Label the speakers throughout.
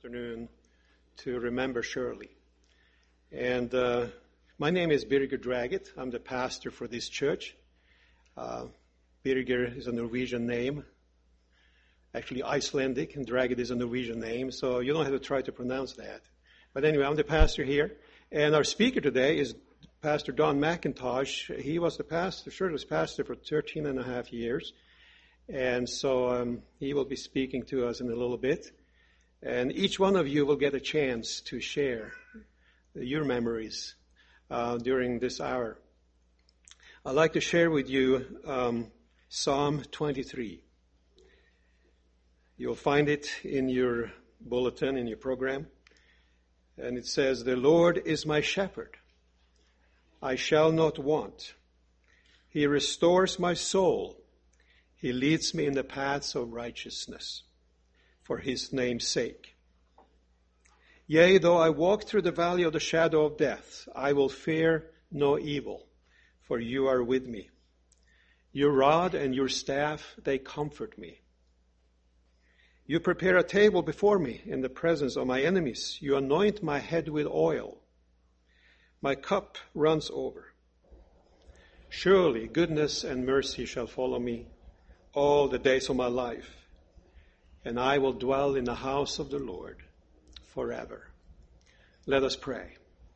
Speaker 1: afternoon to remember Shirley. And my name is Birger Draget. I'm the pastor for this church. Birger is a Norwegian name, actually Icelandic, and Draget is a Norwegian name, so you don't have to try to pronounce that. But anyway, I'm the pastor here, and our speaker today is Pastor Don McIntosh. He was the pastor, Shirley's pastor for 13 and a half years, and so he will be speaking to us in a little bit. And each one of you will get a chance to share your memories during this hour. I'd like to share with you Psalm 23. You'll find it in your bulletin, in your program. And it says, "The Lord is my shepherd. I shall not want. He restores my soul. He leads me in the paths of righteousness for his name's sake. Yea, though I walk through the valley of the shadow of death, I will fear no evil, for you are with me. Your rod and your staff, they comfort me. You prepare a table before me in the presence of my enemies. You anoint my head with oil. My cup runs over. Surely goodness and mercy shall follow me all the days of my life, and I will dwell in the house of the Lord forever." Let us pray.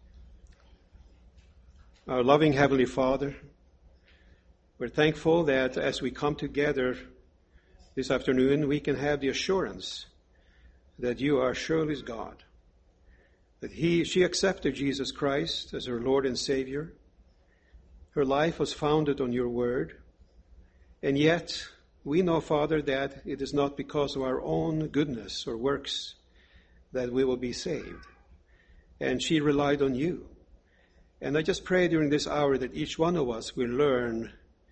Speaker 1: Our loving Heavenly Father, we're thankful that as we come together this afternoon, we can have the assurance that you are Shirley's God, that she accepted Jesus Christ as her Lord and Savior. Her life was founded on your word, and yet we know, Father, that it is not because of our own goodness or works that we will be saved. And she relied on you. And I just pray during this hour that each one of us will learn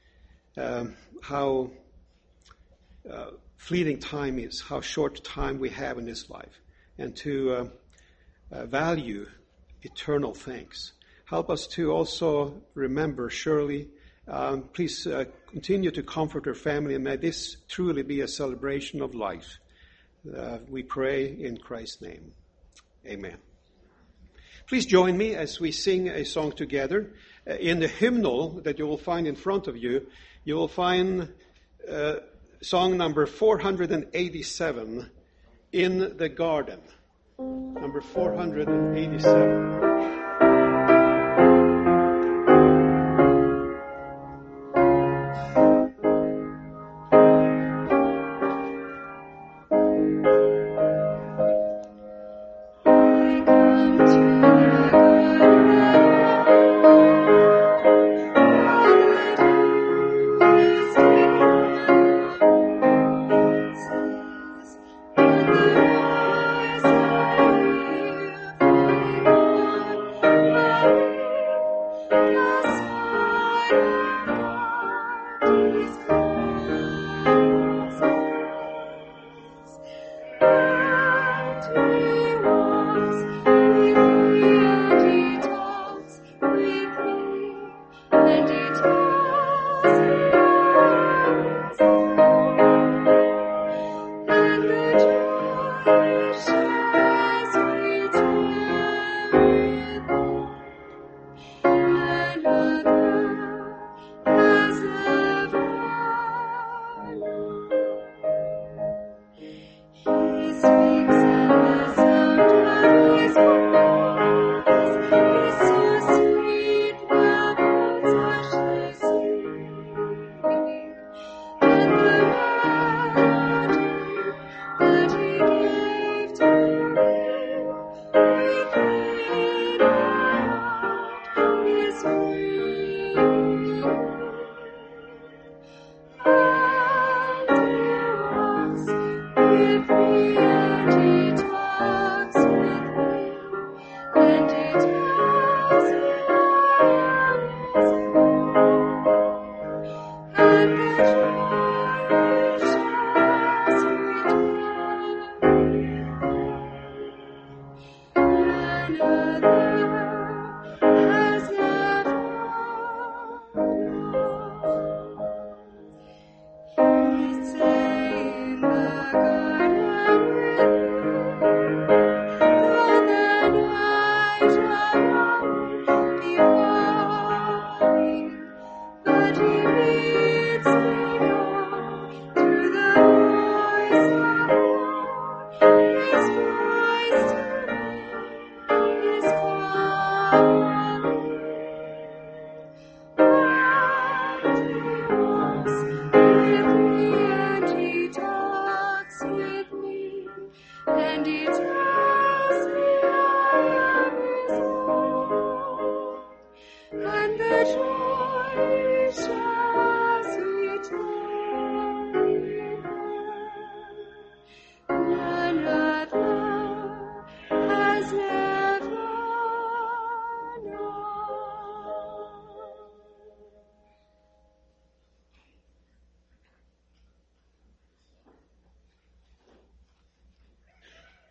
Speaker 1: how fleeting time is, how short time we have in this life, and to value eternal things. Help us to also remember Shirley. Please continue to comfort her family, and may this truly be a celebration of life. We pray in Christ's name. Amen. Please join me as we sing a song together. In the hymnal that you will find in front of you, you will find song number 487, "In the Garden." Number 487.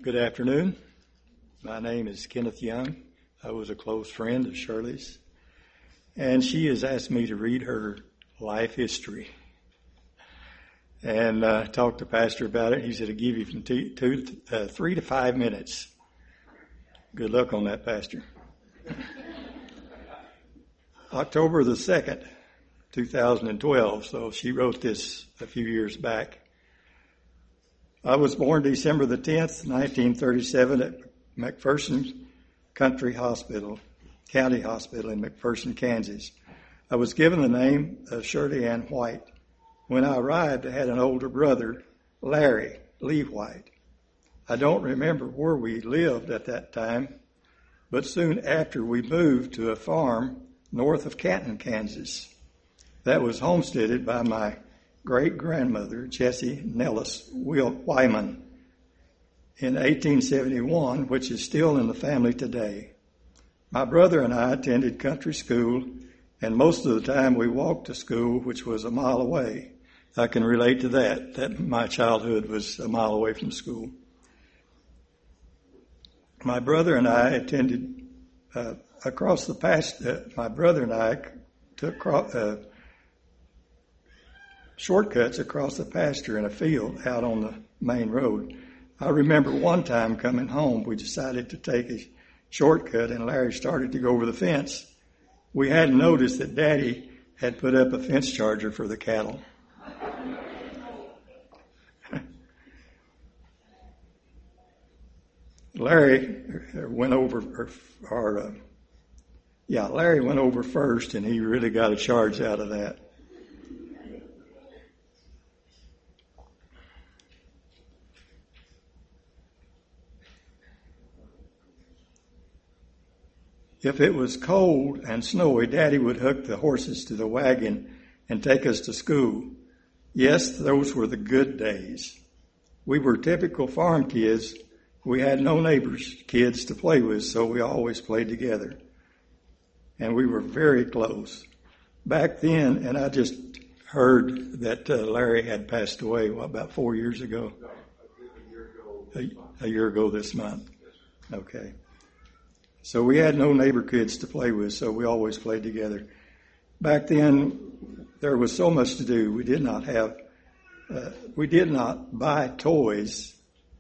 Speaker 2: Good afternoon. My name is Kenneth Young. I was a close friend of Shirley's, and she has asked me to read her life history. And I talked to Pastor about it. He said, I'll give you from 3 to 5 minutes. Good luck on that, Pastor. October the 2nd, 2012. So she wrote this a few years back. I was born December the 10th, 1937 at McPherson County Hospital in McPherson, Kansas. I was given the name of Shirley Ann White. When I arrived, I had an older brother, Larry Lee White. I don't remember where we lived at that time, but soon after we moved to a farm north of Canton, Kansas. That was homesteaded by my great-grandmother, Jessie Nellis Wyman, in 1871, which is still in the family today. My brother and I attended country school, and most of the time we walked to school, which was a mile away. I can relate to that my childhood was a mile away from school. My brother and I attended across the pasture. My brother and I took shortcuts across the pasture in a field out on the main road. I remember one time coming home, we decided to take a shortcut, and Larry started to go over the fence. We hadn't noticed that Daddy had put up a fence charger for the cattle. Larry went over first, and he really got a charge out of that. If it was cold and snowy, Daddy would hook the horses to the wagon and take us to school. Yes, those were the good days. We were typical farm kids. We had no neighbors' kids to play with, so we always played together. And we were very close. Back then, and I just heard that Larry had passed away, about 4 years ago? A year ago this month. Okay. So we had no neighbor kids to play with, so we always played together. Back then, there was so much to do. We did not buy toys.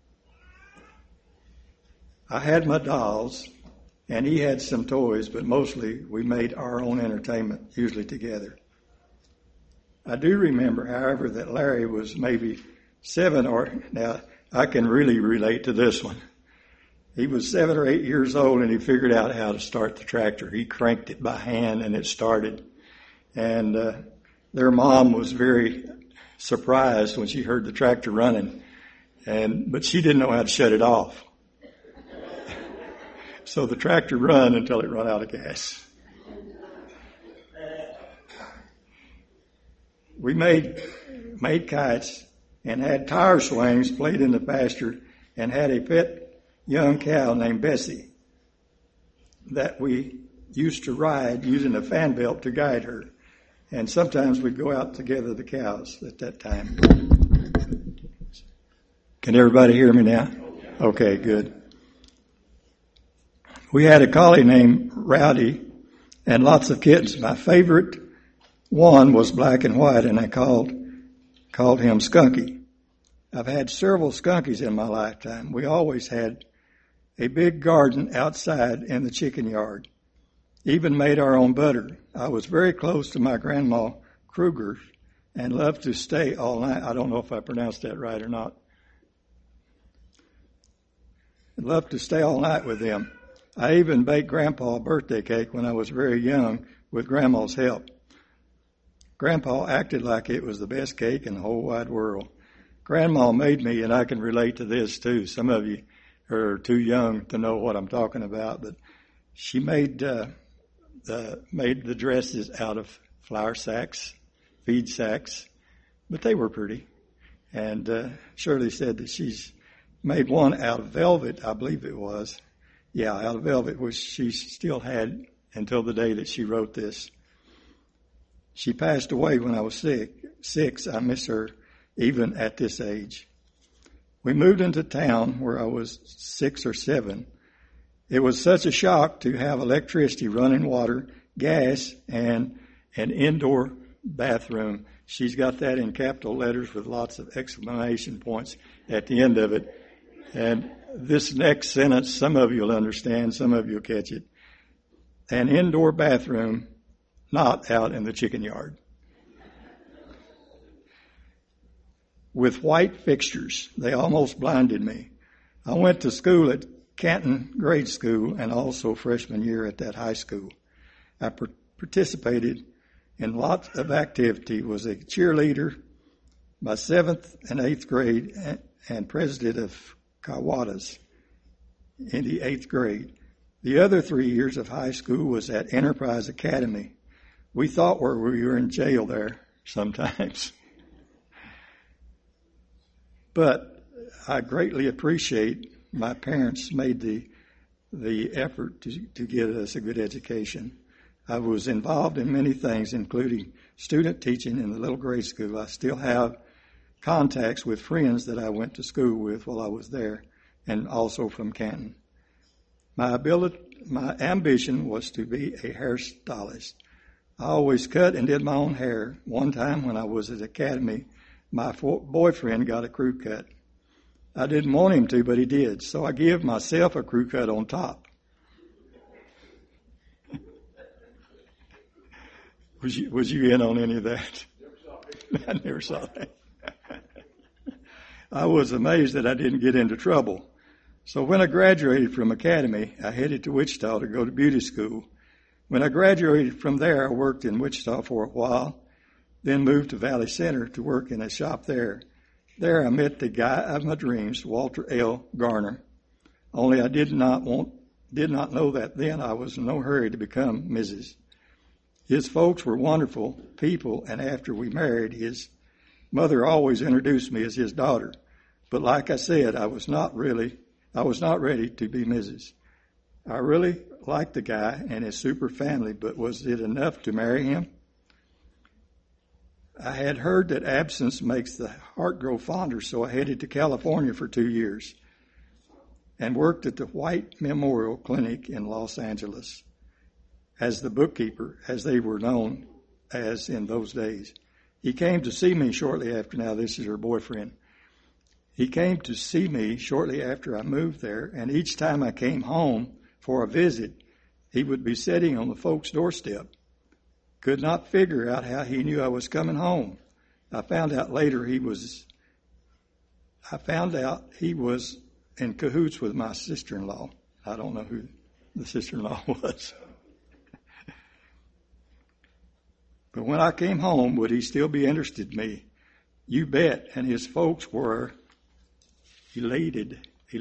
Speaker 2: I had my dolls, and he had some toys, but mostly we made our own entertainment, usually together. I do remember, however, that Larry was maybe 7 now I can really relate to this one. He was 7 or 8 years old, and he figured out how to start the tractor. He cranked it by hand, and it started. And their mom was very surprised when she heard the tractor running, but she didn't know how to shut it off. So the tractor run until it run out of gas. We made kites and had tire swings, played in the pasture, and had a pet young cow named Bessie that we used to ride using a fan belt to guide her. And sometimes we'd go out to gather the cows at that time. Can everybody hear me now? Okay, good. We had a collie named Rowdy and lots of kittens. My favorite one was black and white, and I called him Skunky. I've had several skunkies in my lifetime. We always had a big garden outside in the chicken yard. Even made our own butter. I was very close to my grandma Kruger and loved to stay all night. I don't know if I pronounced that right or not. Loved to stay all night with them. I even baked Grandpa a birthday cake when I was very young with Grandma's help. Grandpa acted like it was the best cake in the whole wide world. Grandma made me, and I can relate to this too. Some of you are too young to know what I'm talking about, but she made the dresses out of flour sacks, feed sacks, but they were pretty. And Shirley said that she's made one out of velvet, I believe it was. Yeah, out of velvet, which she still had until the day that she wrote this. She passed away when I was 6. I miss her even at this age. We moved into town where I was 6 or 7. It was such a shock to have electricity, running water, gas, and an indoor bathroom. She's got that in capital letters with lots of exclamation points at the end of it. And this next sentence, some of you will understand, some of you will catch it. An indoor bathroom, not out in the chicken yard. With white fixtures. They almost blinded me. I went to school at Canton Grade School and also freshman year at that high school. I participated in lots of activity, was a cheerleader my 7th and 8th grade and president of Kawatas in the 8th grade. The other 3 years of high school was at Enterprise Academy. We thought we were in jail there sometimes. But I greatly appreciate my parents made the effort to get us a good education. I was involved in many things, including student teaching in the little grade school. I still have contacts with friends that I went to school with while I was there, and also from Canton. My ambition was to be a hairstylist. I always cut and did my own hair. One time when I was at Academy, my boyfriend got a crew cut. I didn't want him to, but he did. So I gave myself a crew cut on top. Was you in on any of that? I never saw that. I was amazed that I didn't get into trouble. So when I graduated from Academy, I headed to Wichita to go to beauty school. When I graduated from there, I worked in Wichita for a while, then moved to Valley Center to work in a shop there. There I met the guy of my dreams, Walter L. Garner. Only I did not know that then I was in no hurry to become Mrs. His folks were wonderful people, and after we married, his mother always introduced me as his daughter. But like I said, I was not ready to be Mrs. I really liked the guy and his super family, but was it enough to marry him? I had heard that absence makes the heart grow fonder, so I headed to California for 2 years and worked at the White Memorial Clinic in Los Angeles as the bookkeeper, as they were known as in those days. He came to see me shortly after. Now, this is her boyfriend. He came to see me shortly after I moved there, and each time I came home for a visit, he would be sitting on the folks' doorstep. Could not figure out how he knew I was coming home. I found out he was in cahoots with my sister-in-law. I don't know who the sister-in-law was. But when I came home, would he still be interested in me? You bet. And his folks were elated.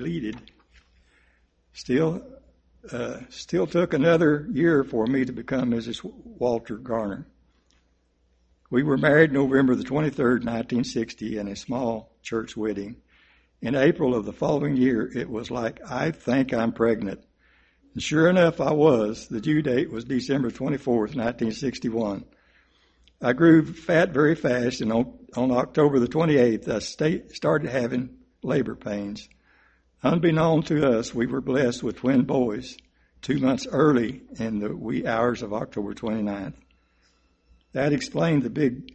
Speaker 2: Still took another year for me to become Mrs. Walter Garner. We were married November the 23rd, 1960, in a small church wedding. In April of the following year, it was like, I think I'm pregnant. And sure enough, I was. The due date was December 24th, 1961. I grew fat very fast, and on October the 28th, I started having labor pains. Unbeknown to us, we were blessed with twin boys 2 months early in the wee hours of October 29th. That explained the big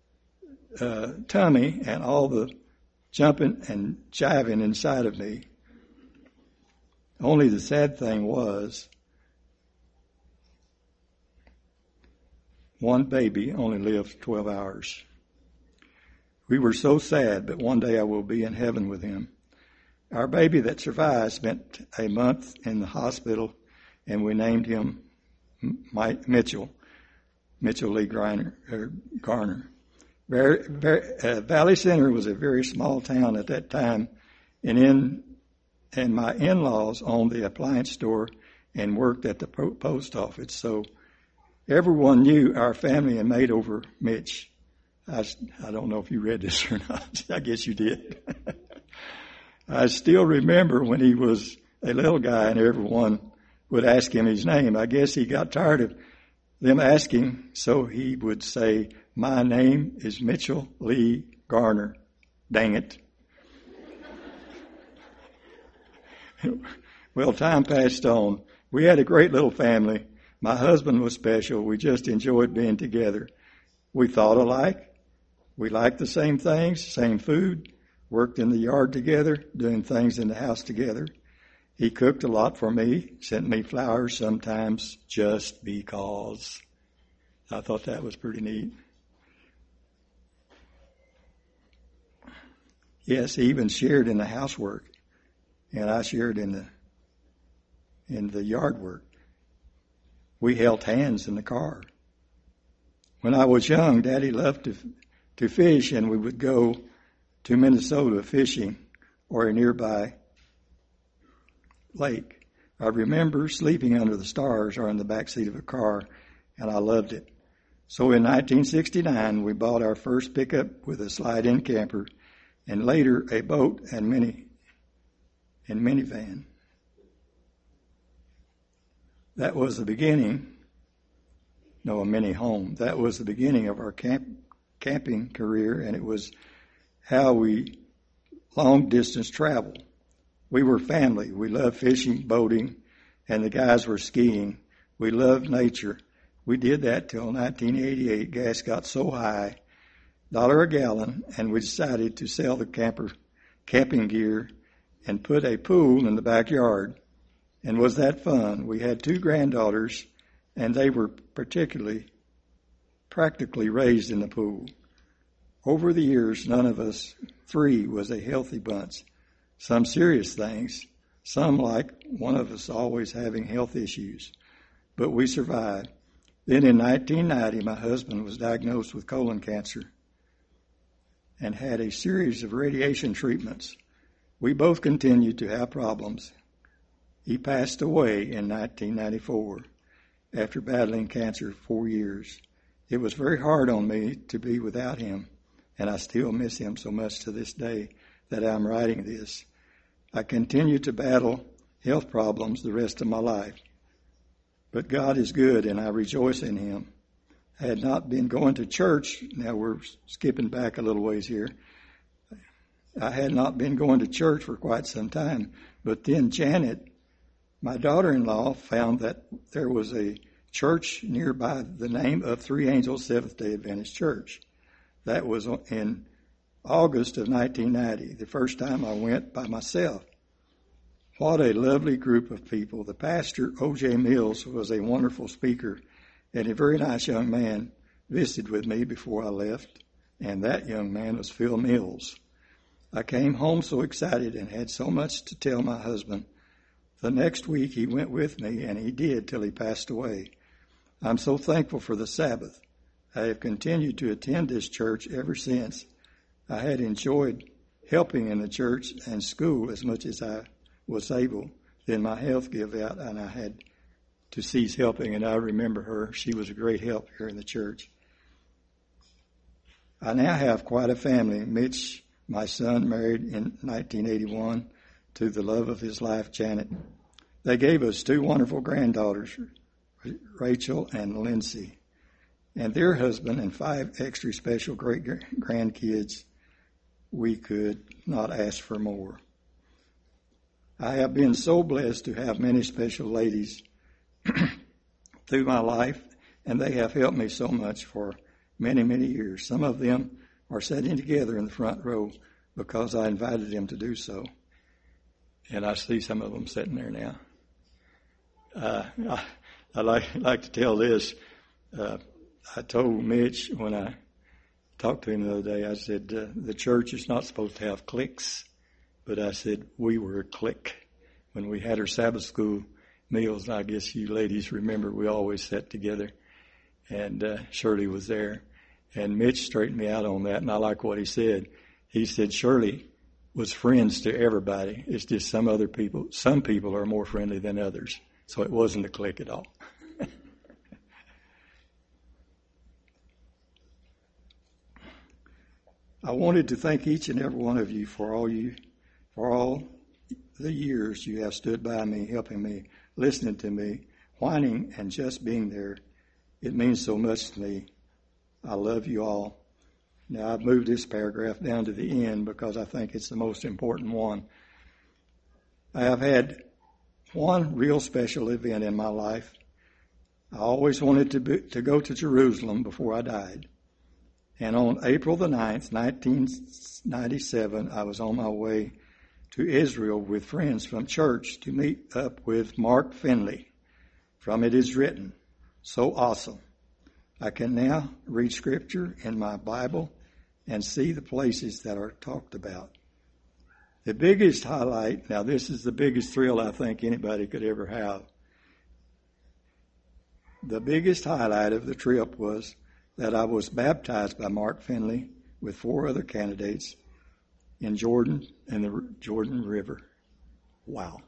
Speaker 2: tummy and all the jumping and jiving inside of me. Only the sad thing was, one baby only lived 12 hours. We were so sad, but one day I will be in heaven with him. Our baby that survived spent a month in the hospital, and we named him Mitchell Lee Garner. Valley Center was a very small town at that time, and my in-laws owned the appliance store and worked at the post office, so everyone knew our family and made over Mitch. I don't know if you read this or not. I guess you did. I still remember when he was a little guy and everyone would ask him his name. I guess he got tired of them asking, so he would say, my name is Mitchell Lee Garner. Dang it. Well, time passed on. We had a great little family. My husband was special. We just enjoyed being together. We thought alike. We liked the same things, same food, worked in the yard together, doing things in the house together. He cooked a lot for me, sent me flowers sometimes just because. I thought that was pretty neat. Yes, he even shared in the housework, and I shared in the yard work. We held hands in the car. When I was young, Daddy loved to fish, and we would go to Minnesota fishing or a nearby lake. I remember sleeping under the stars or in the back seat of a car, and I loved it. So in 1969, we bought our first pickup with a slide-in camper, and later a boat and minivan. That was the beginning. No, a mini home. That was the beginning of our camping career, and it was how we long-distance traveled. We were family. We loved fishing, boating, and the guys were skiing. We loved nature. We did that till 1988. Gas got so high, $1 a gallon, and we decided to sell the camping gear and put a pool in the backyard. And was that fun? We had 2 granddaughters, and they were practically raised in the pool. Over the years, none of us 3 was a healthy bunch. Some serious things, some like one of us always having health issues. But we survived. Then in 1990, my husband was diagnosed with colon cancer and had a series of radiation treatments. We both continued to have problems. He passed away in 1994 after battling cancer 4 years. It was very hard on me to be without him, and I still miss him so much to this day that I'm writing this. I continue to battle health problems the rest of my life. But God is good, and I rejoice in him. I had not been going to church. Now we're skipping back a little ways here. I had not been going to church for quite some time. But then Janet, my daughter-in-law, found that there was a church nearby the name of Three Angels Seventh-day Adventist Church. That was in August of 1990, the first time I went by myself. What a lovely group of people. The pastor, O.J. Mills, was a wonderful speaker, and a very nice young man visited with me before I left, and that young man was Phil Mills. I came home so excited and had so much to tell my husband. The next week he went with me, and he did till he passed away. I'm so thankful for the Sabbath. I have continued to attend this church ever since. I had enjoyed helping in the church and school as much as I was able. Then my health gave out, and I had to cease helping, and I remember her. She was a great help here in the church. I now have quite a family. Mitch, my son, married in 1981 to the love of his life, Janet. They gave us 2 wonderful granddaughters, Rachel and Lindsay, and their husband and 5 extra special great-grandkids. We could not ask for more. I have been so blessed to have many special ladies through my life, and they have helped me so much for many, many years. Some of them are sitting together in the front row because I invited them to do so. And I see some of them sitting there now. I like to tell this. I told Mitch when I talked to him the other day, I said, the church is not supposed to have cliques, but I said, we were a clique. When we had our Sabbath school meals, I guess you ladies remember, we always sat together, and Shirley was there. And Mitch straightened me out on that, and I like what he said. He said Shirley was friends to everybody. It's just some people are more friendly than others. So it wasn't a clique at all. I wanted to thank each and every one of you for all the years you have stood by me, helping me, listening to me, whining, and just being there. It means so much to me. I love you all. Now, I've moved this paragraph down to the end because I think it's the most important one. I have had one real special event in my life. I always wanted to go to Jerusalem before I died. And on April the 9th, 1997, I was on my way to Israel with friends from church to meet up with Mark Finley from It Is Written. So awesome. I can now read scripture in my Bible and see the places that are talked about. The biggest highlight, now this is the biggest thrill I think anybody could ever have. The biggest highlight of the trip was that I was baptized by Mark Finley with 4 other candidates in Jordan and the Jordan River. Wow.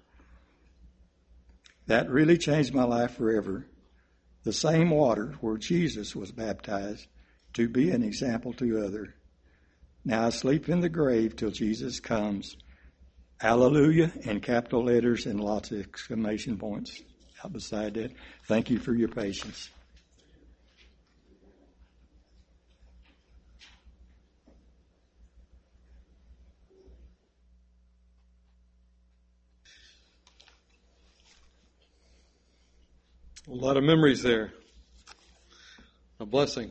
Speaker 2: That really changed my life forever. The same water where Jesus was baptized to be an example to others. Now I sleep in the grave till Jesus comes. Hallelujah, in capital letters and lots of exclamation points out beside that. Thank you for your patience.
Speaker 1: A lot of memories there. A blessing.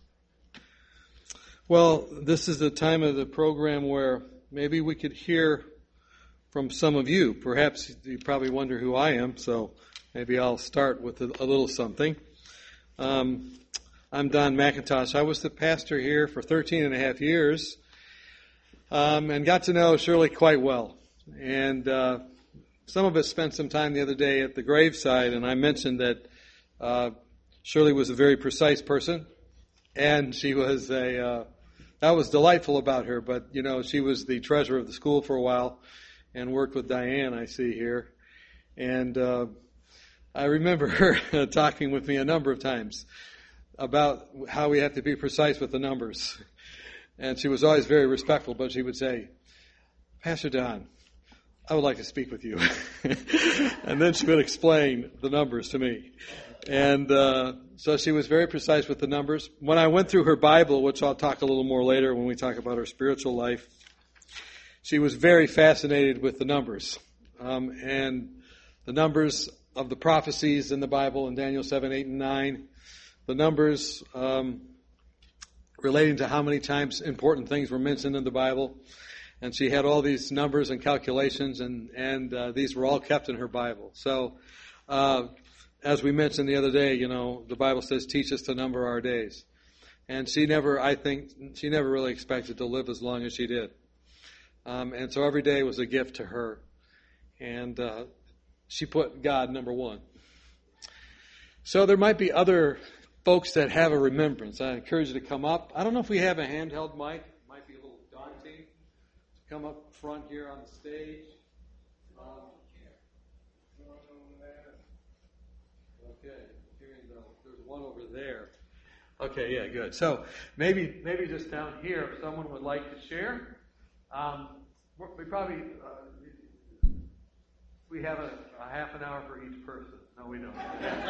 Speaker 1: Well, this is the time of the program where maybe we could hear from some of you. Perhaps you probably wonder who I am, so maybe I'll start with a little something. I'm Don McIntosh. I was the pastor here for 13 and a half years and got to know Shirley quite well. And some of us spent some time the other day at the graveside, and I mentioned that Shirley was a very precise person, and she was that was delightful about her. But, you know, she was the treasurer of the school for a while and worked with Diane, I see here. And I remember her talking with me a number of times about how we have to be precise with the numbers. And she was always very respectful, but she would say, Pastor Don, I would like to speak with you. And then she would explain the numbers to me. And so she was very precise with the numbers. When I went through her Bible, which I'll talk a little more later when we talk about her spiritual life, she was very fascinated with the numbers. And the numbers of the prophecies in the Bible in Daniel 7, 8, and 9, the numbers relating to how many times important things were mentioned in the Bible. And she had all these numbers and calculations, and these were all kept in her Bible. So, as we mentioned the other day, you know, the Bible says, teach us to number our days. And she never really expected to live as long as she did. And so every day was a gift to her. And she put God number one. So there might be other folks that have a remembrance. I encourage you to come up. I don't know if we have a handheld mic. It might be a little daunting to come up front here on the stage. Okay, there's one over there. Okay, yeah, good. So maybe just down here, if someone would like to share, we have a half an hour for each person. No, we don't.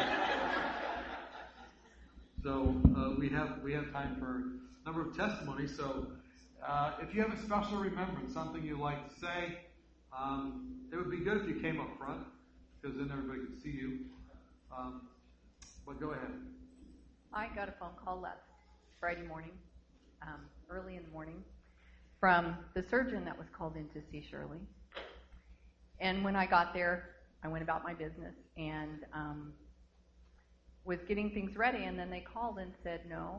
Speaker 1: So we have time for a number of testimonies. So if you have a special remembrance, something you'd like to say, it would be good if you came up front, because then everybody could see you. But go ahead.
Speaker 3: I got a phone call last Friday morning, early in the morning, from the surgeon that was called in to see Shirley. And when I got there, I went about my business and was getting things ready, and then they called and said, no,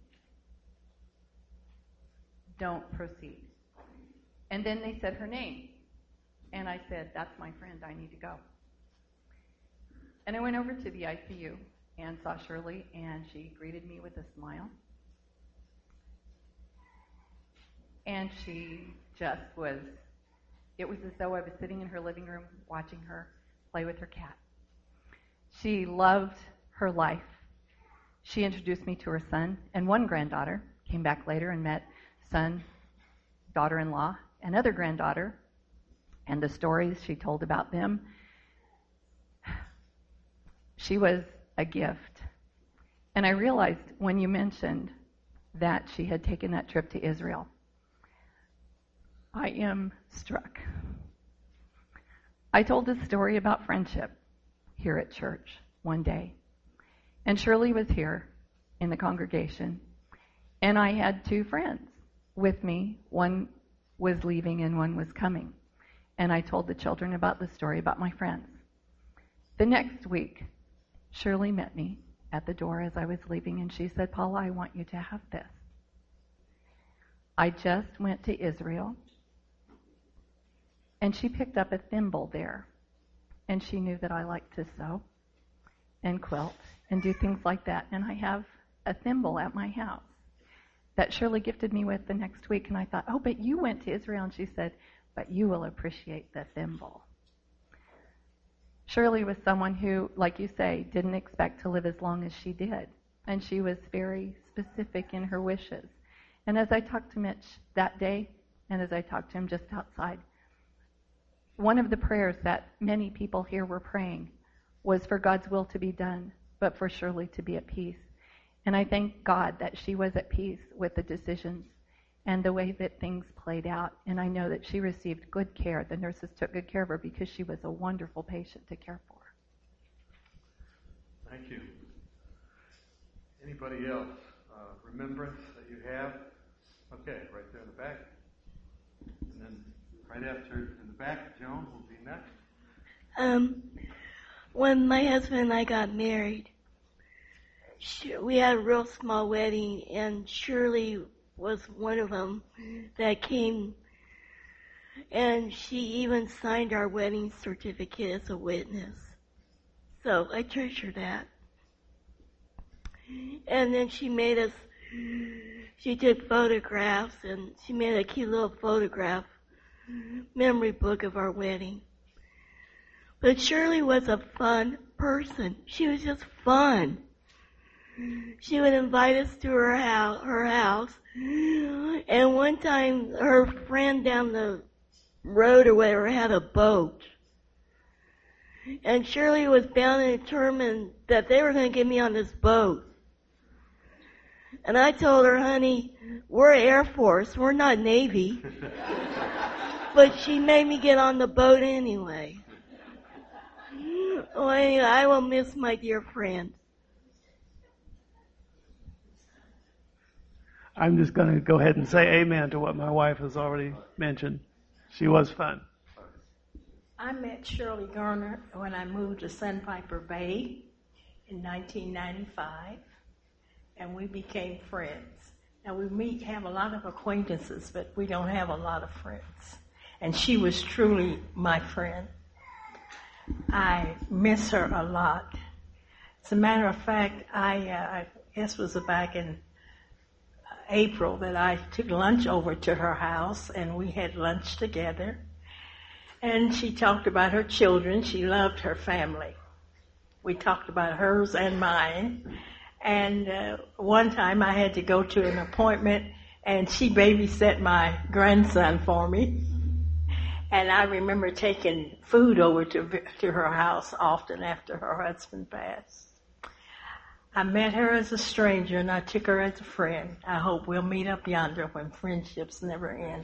Speaker 3: don't proceed. And then they said her name. And I said, that's my friend, I need to go. And I went over to the ICU and saw Shirley, and she greeted me with a smile. And she just was, it was as though I was sitting in her living room watching her play with her cat. She loved her life. She introduced me to her son and one granddaughter, came back later and met son, daughter-in-law, and other granddaughter, and the stories she told about them. She was a gift. And I realized when you mentioned that she had taken that trip to Israel, I am struck. I told this story about friendship here at church one day. And Shirley was here in the congregation. And I had two friends with me. One was leaving and one was coming. And I told the children about the story about my friends. The next week, Shirley met me at the door as I was leaving, and she said, Paula, I want you to have this. I just went to Israel, and she picked up a thimble there, and she knew that I liked to sew and quilt and do things like that, and I have a thimble at my house that Shirley gifted me with the next week, and I thought, oh, but you went to Israel, and she said, but you will appreciate the thimble. Shirley was someone who, like you say, didn't expect to live as long as she did, and she was very specific in her wishes. And as I talked to Mitch that day, and as I talked to him just outside, one of the prayers that many people here were praying was for God's will to be done, but for Shirley to be at peace. And I thank God that she was at peace with the decisions and the way that things played out. And I know that she received good care. The nurses took good care of her because she was a wonderful patient to care for.
Speaker 4: Thank you. Anybody else? Remembrance that you have? Okay, right there in the back. And then right after in the back, Joan will be next.
Speaker 5: When my husband and I got married, we had a real small wedding, and Shirley was one of them that came, and she even signed our wedding certificate as a witness. So I treasure that. And then she took photographs, and she made a cute little photograph memory book of our wedding. But Shirley was a fun person. She was just fun. She would invite us to her house, and one time her friend down the road or whatever had a boat. And Shirley was bound and determined that they were going to get me on this boat. And I told her, honey, we're Air Force, we're not Navy. But she made me get on the boat anyway. Well, anyway, I will miss my dear friend.
Speaker 6: I'm just going to go ahead and say amen to what my wife has already mentioned. She was fun.
Speaker 7: I met Shirley Garner when I moved to Sandpiper Bay in 1995, and we became friends. Now, we have a lot of acquaintances, but we don't have a lot of friends. And she was truly my friend. I miss her a lot. As a matter of fact, I guess it was back in April that I took lunch over to her house, and we had lunch together. And she talked about her children. She loved her family. We talked about hers and mine. And one time I had to go to an appointment, and she babysat my grandson for me. And I remember taking food over to her house often after her husband passed. I met her as a stranger, and I took her as a friend. I hope we'll meet up yonder when friendships never end.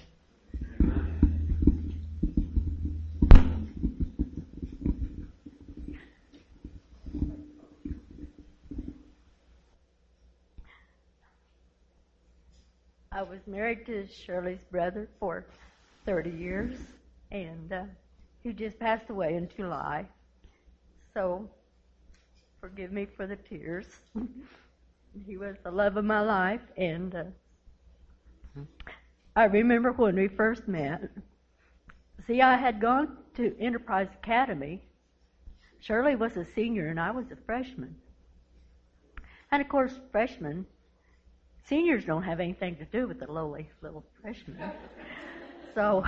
Speaker 8: I was married to Shirley's brother for 30 years, and he just passed away in July. So forgive me for the tears. He was the love of my life, and I remember when we first met. See, I had gone to Enterprise Academy. Shirley was a senior, and I was a freshman. And, of course, seniors don't have anything to do with the lowly little freshmen. So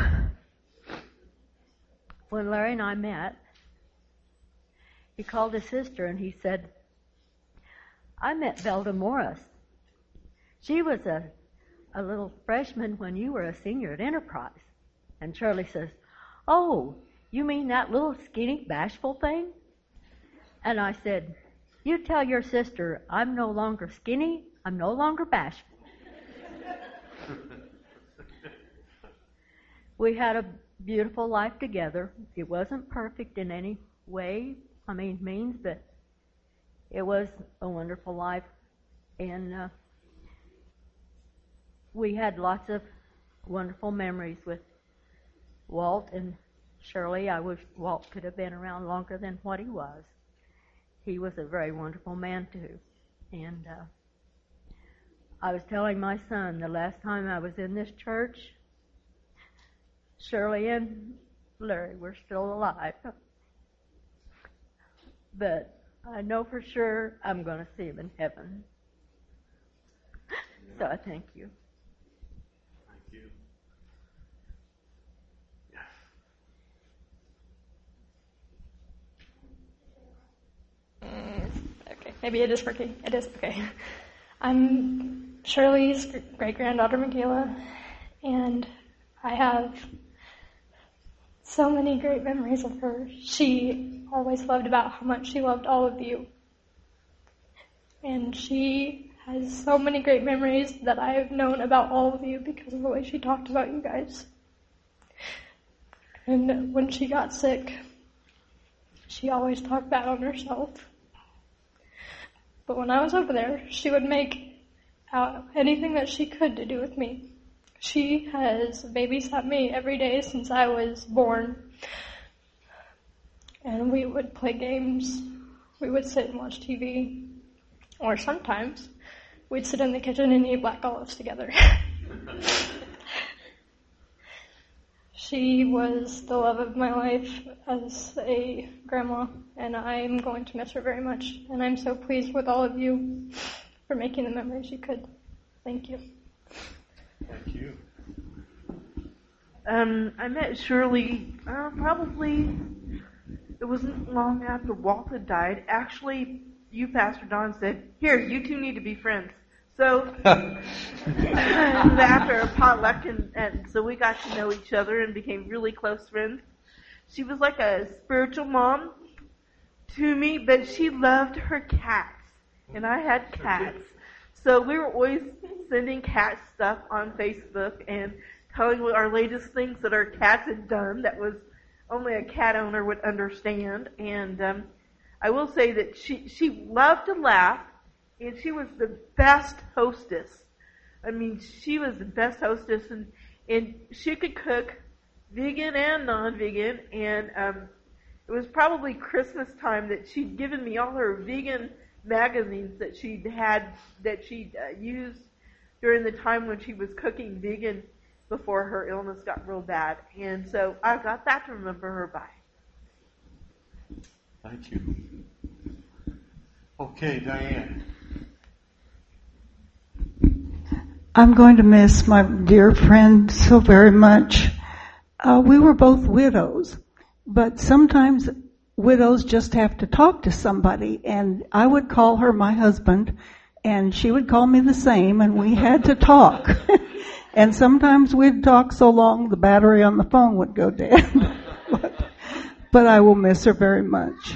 Speaker 8: when Larry and I met, he called his sister and he said, I met Velda Morris. She was a little freshman when you were a senior at Enterprise. And Shirley says, oh, you mean that little skinny, bashful thing? And I said, you tell your sister I'm no longer skinny, I'm no longer bashful. We had a beautiful life together. It wasn't perfect in any way, means, but it was a wonderful life. And we had lots of wonderful memories with Walt and Shirley. I wish Walt could have been around longer than what he was. He was a very wonderful man, too. And I was telling my son the last time I was in this church, Shirley and Larry were still alive. But I know for sure I'm going to see him in heaven. So I thank you.
Speaker 4: Thank you. Yes.
Speaker 9: Okay, maybe it is working. It is, okay. I'm Shirley's great-granddaughter, Michaela, and I have so many great memories of her. She always loved about how much she loved all of you. And she has so many great memories that I have known about all of you because of the way she talked about you guys. And when she got sick, she always talked bad on herself. But when I was over there, she would make anything that she could to do with me. She has babysat me every day since I was born. And we would play games. We would sit and watch TV. Or sometimes we'd sit in the kitchen and eat black olives together. She was the love of my life as a grandma, and I'm going to miss her very much. And I'm so pleased with all of you for making the memories you could. Thank you.
Speaker 4: Thank you.
Speaker 10: I met Shirley probably, it wasn't long after Walt had died. Actually, you, Pastor Don, said, "Here, you two need to be friends." So after a potluck, and so we got to know each other and became really close friends. She was like a spiritual mom to me, but she loved her cats, and I had cats. So we were always sending cat stuff on Facebook and telling our latest things that our cats had done that was only a cat owner would understand. And I will say that she loved to laugh, and she was the best hostess. She was the best hostess, and she could cook vegan and non-vegan, and it was probably Christmas time that she'd given me all her vegan magazines that she'd used during the time when she was cooking vegan before her illness got real bad. And so I got that to remember her by.
Speaker 4: Thank you. Okay, Diane.
Speaker 11: I'm going to miss my dear friend so very much. We were both widows, but sometimes widows just have to talk to somebody, and I would call her my husband, and she would call me the same, and we had to talk. And sometimes we'd talk so long the battery on the phone would go dead. But I will miss her very much.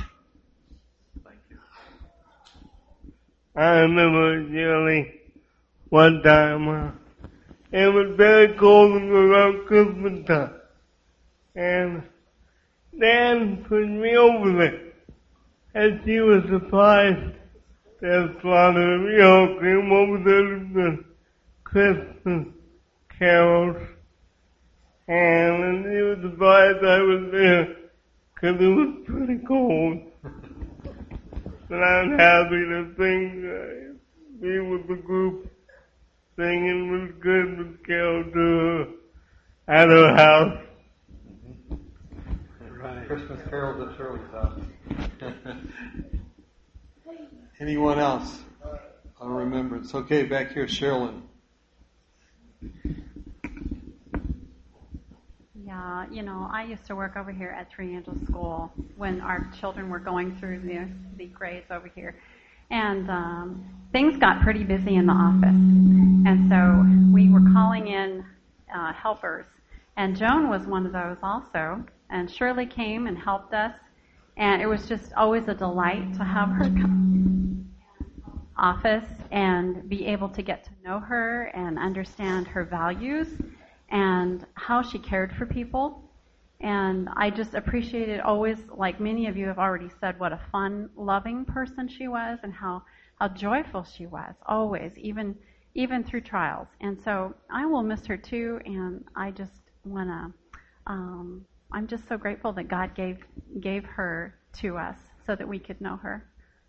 Speaker 12: I remember Shirley one time. It was very cold around Christmas time. And Dan put me over there. And she was surprised that a lot of y'all came over there to the Christmas carols. And she was surprised I was there because it was pretty cold. But I'm happy to be with the group. Singing was good with Carol to at her house.
Speaker 4: Right. Christmas carols at Shirley's house. Anyone else? A remembrance. Okay, back here, Sherilyn.
Speaker 13: Yeah, I used to work over here at Three Angels School when our children were going through the grades over here. And things got pretty busy in the office. And so we were calling in helpers. And Joan was one of those also. And Shirley came and helped us. And it was just always a delight to have her come to the office and be able to get to know her and understand her values and how she cared for people. And I just appreciated always, like many of you have already said, what a fun, loving person she was and how joyful she was, always, even through trials. And so I will miss her too, and I just want to, I'm just so grateful that God gave her to us so that we could know her.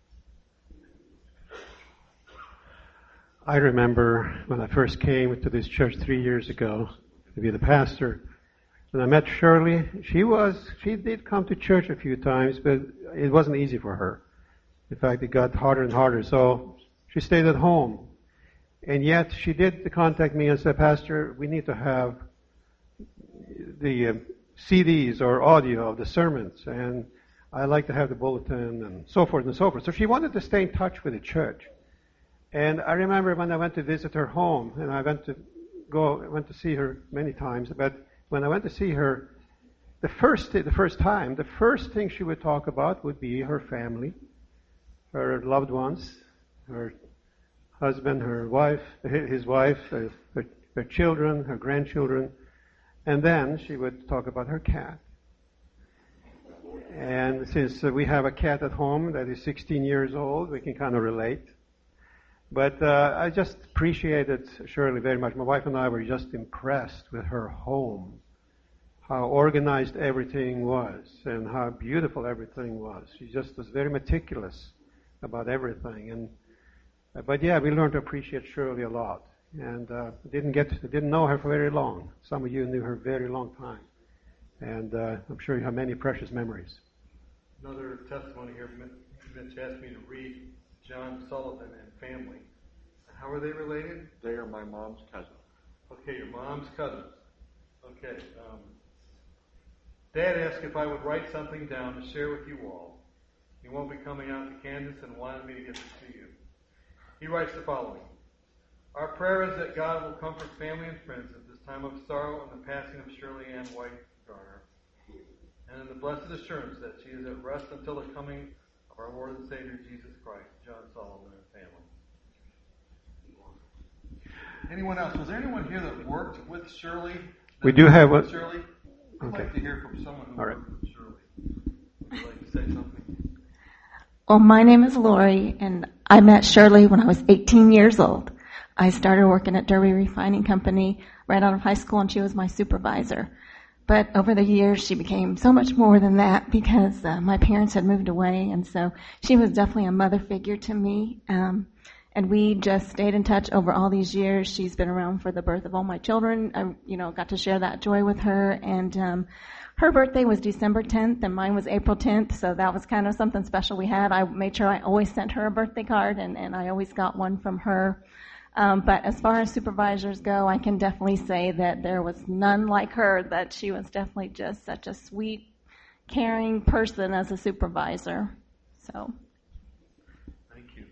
Speaker 14: I remember when I first came to this church 3 years ago to be the pastor. When I met Shirley, she did come to church a few times, but it wasn't easy for her. In fact, it got harder and harder, so she stayed at home. And yet, she did contact me and said, Pastor, we need to have the CDs or audio of the sermons, and I like to have the bulletin and so forth and so forth. So she wanted to stay in touch with the church. And I remember when I went to visit her home, and I went to see her many times, but when I went to see her, the first thing she would talk about would be her family, her loved ones, her husband, her wife, his wife, her children, her grandchildren, and then she would talk about her cat. And since we have a cat at home that is 16 years old, we can kind of relate. But I just appreciated Shirley very much. My wife and I were just impressed with her home, how organized everything was, and how beautiful everything was. She just was very meticulous about everything. But yeah, we learned to appreciate Shirley a lot, and didn't know her for very long. Some of you knew her a very long time, and I'm sure you have many precious memories.
Speaker 4: Another testimony here. Mitch asked me to read John Sullivan and family. How are they related?
Speaker 15: They are my mom's cousins.
Speaker 4: Okay, your mom's cousins. Okay. Dad asked if I would write something down to share with you all. He won't be coming out to Kansas and wanted me to get this to you. He writes the following. Our prayer is that God will comfort family and friends at this time of sorrow and the passing of Shirley Ann White Garner, and in the blessed assurance that she is at rest until the coming of our Lord and Savior Jesus Christ, John Sullivan and family. Anyone else? Was there anyone here that worked with Shirley?
Speaker 14: We do have one.
Speaker 4: Shirley? I'd like to hear from someone who worked with Shirley. Would you like to say something?
Speaker 16: Well, my name is Lori, and I met Shirley when I was 18 years old. I started working at Derby Refining Company right out of high school, and she was my supervisor. But over the years, she became so much more than that because my parents had moved away, and so she was definitely a mother figure to me. And we just stayed in touch over all these years. She's been around for the birth of all my children. I, got to share that joy with her. And her birthday was December 10th, and mine was April 10th, so that was kind of something special we had. I made sure I always sent her a birthday card, and I always got one from her. But as far as supervisors go, I can definitely say that there was none like her, that she was definitely just such a sweet, caring person as a supervisor. So.
Speaker 4: Thank you.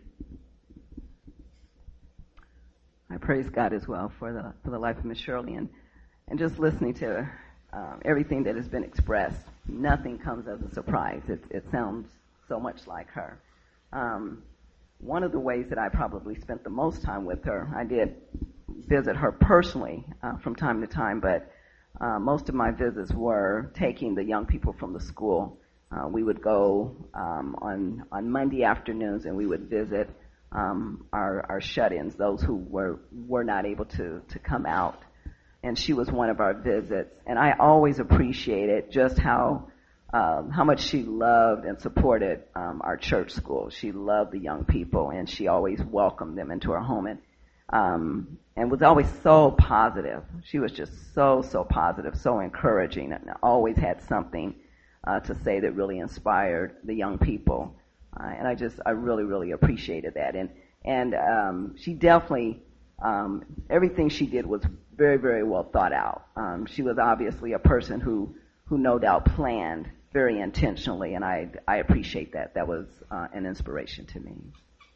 Speaker 17: I praise God as well for the life of Miss Shirley, and just listening to everything that has been expressed. Nothing comes as a surprise. It sounds so much like her. One of the ways that I probably spent the most time with her, I did visit her personally from time to time, but most of my visits were taking the young people from the school. We would go on Monday afternoons, and we would visit our shut-ins, those who were not able to come out. And she was one of our visits. And I always appreciated just how much she loved and supported our church school. She loved the young people, and she always welcomed them into her home, and was always so positive. She was just so positive, so encouraging, and always had something to say that really inspired the young people. And I really appreciated that. And she definitely, everything she did was very well thought out. She was obviously a person who no doubt planned very intentionally, and I appreciate that. That was an inspiration to me.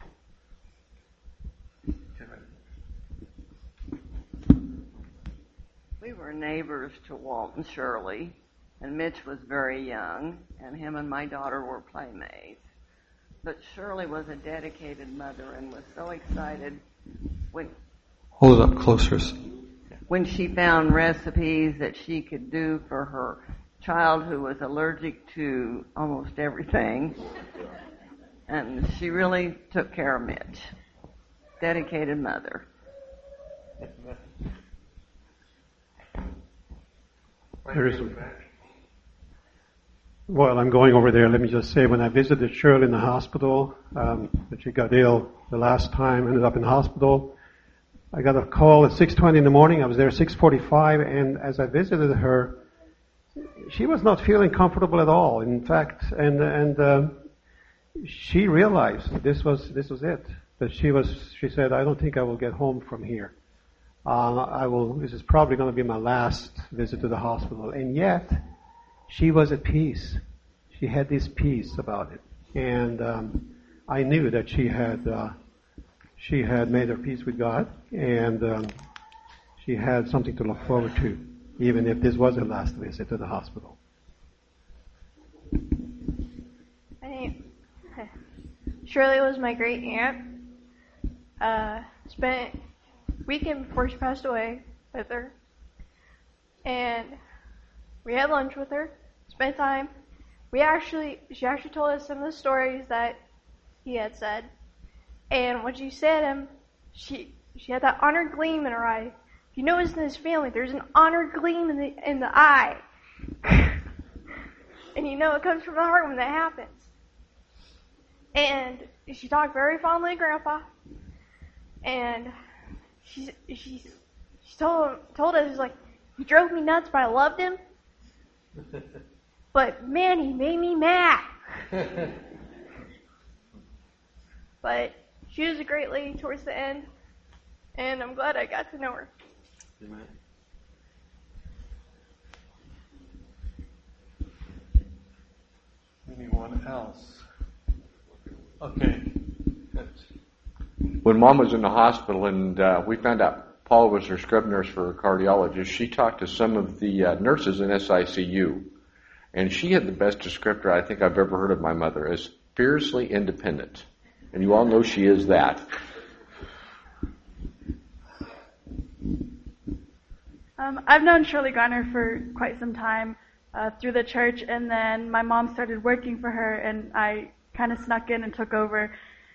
Speaker 18: We were neighbors to Walt and Shirley, and Mitch was very young, and him and my daughter were playmates. But Shirley was a dedicated mother and was so excited when...
Speaker 15: Hold it up closer.
Speaker 18: When she found recipes that she could do for her child who was allergic to almost everything. And she really took care of Mitch. Dedicated mother.
Speaker 14: Well, I'm going over there. Let me just say, when I visited Shirley in the hospital, when she got ill the last time, ended up in the hospital, I got a call at 6:20 in the morning. I was there 6:45, and as I visited her, she was not feeling comfortable at all. In fact, she realized this was it. That she said, I don't think I will get home from here. This is probably going to be my last visit to the hospital. And yet, she was at peace. She had this peace about it. And I knew that she had made her peace with God, and she had something to look forward to, even if this was her last visit to the hospital.
Speaker 9: Shirley was my great aunt. Spent weekend before she passed away with her, and we had lunch with her, spent time. She actually told us some of the stories that he had said, and when she said them, she had that honored gleam in her eye. If you notice in his family, there's an honored gleam in the eye, and you know it comes from the heart when that happens. And she talked very fondly of Grandpa, and she told us, like, he drove me nuts, but I loved him. But man, he made me mad. But she was a great lady towards the end, and I'm glad I got to know her.
Speaker 14: Amen.
Speaker 4: Anyone else? Okay.
Speaker 15: When Mom was in the hospital and we found out Paula was her scrub nurse for a cardiologist, she talked to some of the nurses in SICU, and she had the best descriptor I think I've ever heard of my mother as fiercely independent. And you all know she is that.
Speaker 19: I've known Shirley Garner for quite some time through the church, and then my mom started working for her, and I kind of snuck in and took over.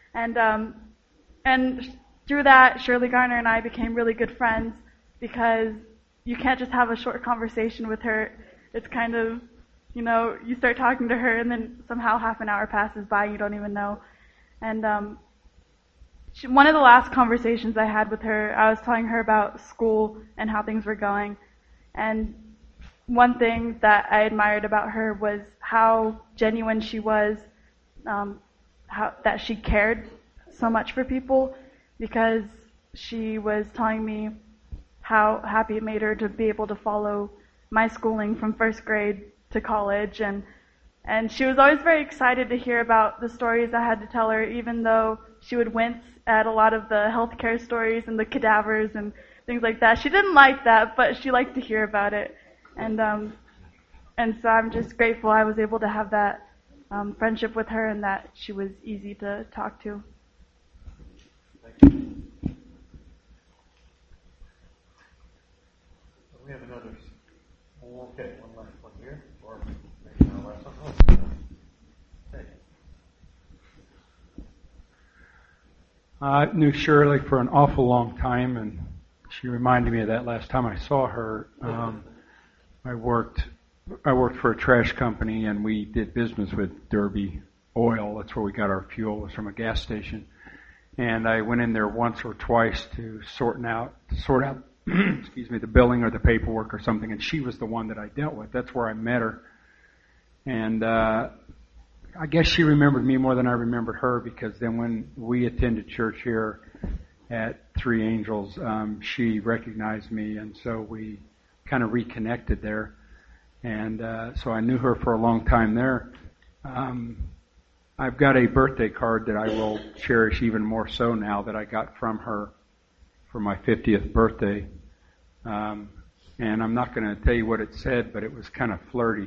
Speaker 19: And through that, Shirley Garner and I became really good friends, because you can't just have a short conversation with her. It's kind of, you start talking to her, and then somehow half an hour passes by and you don't even know. And one of the last conversations I had with her, I was telling her about school and how things were going. And one thing that I admired about her was how genuine she was, that she cared so much for people, because she was telling me how happy it made her to be able to follow my schooling from first grade to college, and she was always very excited to hear about the stories I had to tell her, even though she would wince at a lot of the healthcare stories and the cadavers and things like that. She didn't like that, but she liked to hear about it, and so I'm just grateful I was able to have that friendship with her, and that she was easy to talk to.
Speaker 4: We have another. Okay, one last one here, or maybe our last one. Okay.
Speaker 20: I knew Shirley for an awful long time, and she reminded me of that last time I saw her. I worked for a trash company, and we did business with Derby Oil. That's where we got our fuel, was from a gas station. And I went in there once or twice to sort out excuse me, the billing or the paperwork or something, and she was the one that I dealt with. That's where I met her. And I guess she remembered me more than I remembered her, because then when we attended church here at Three Angels, she recognized me, and so we kind of reconnected there. And so I knew her for a long time there. I've got a birthday card that I will cherish even more so now, that I got from her for my 50th birthday. And I'm not going to tell you what it said, but it was kind of flirty.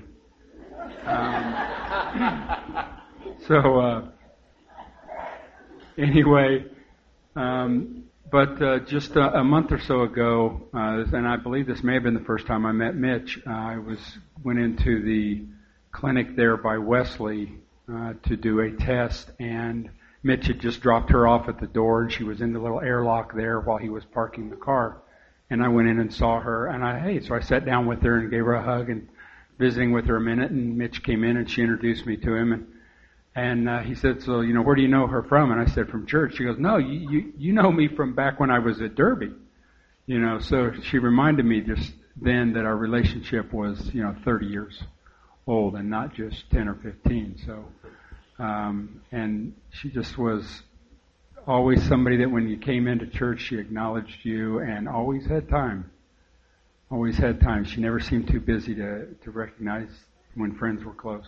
Speaker 20: Anyway, But just a month or so ago, and I believe this may have been the first time I met Mitch, I went into the clinic there by Wesley to do a test, and Mitch had just dropped her off at the door, and she was in the little airlock there while he was parking the car. And I went in and saw her, and so I sat down with her and gave her a hug and visiting with her a minute, and Mitch came in and she introduced me to him, and he said, so, where do you know her from? And I said, from church. She goes, no, you know me from back when I was at Derby. So she reminded me just then that our relationship was, 30 years old and not just 10 or 15. So, and she just was always somebody that when you came into church, she acknowledged you and always had time. Always had time. She never seemed too busy to recognize when friends were close.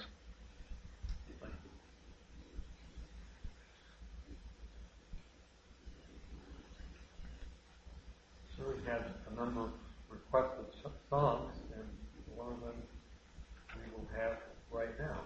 Speaker 4: So we had a number of requested songs, and one of them we will have right now.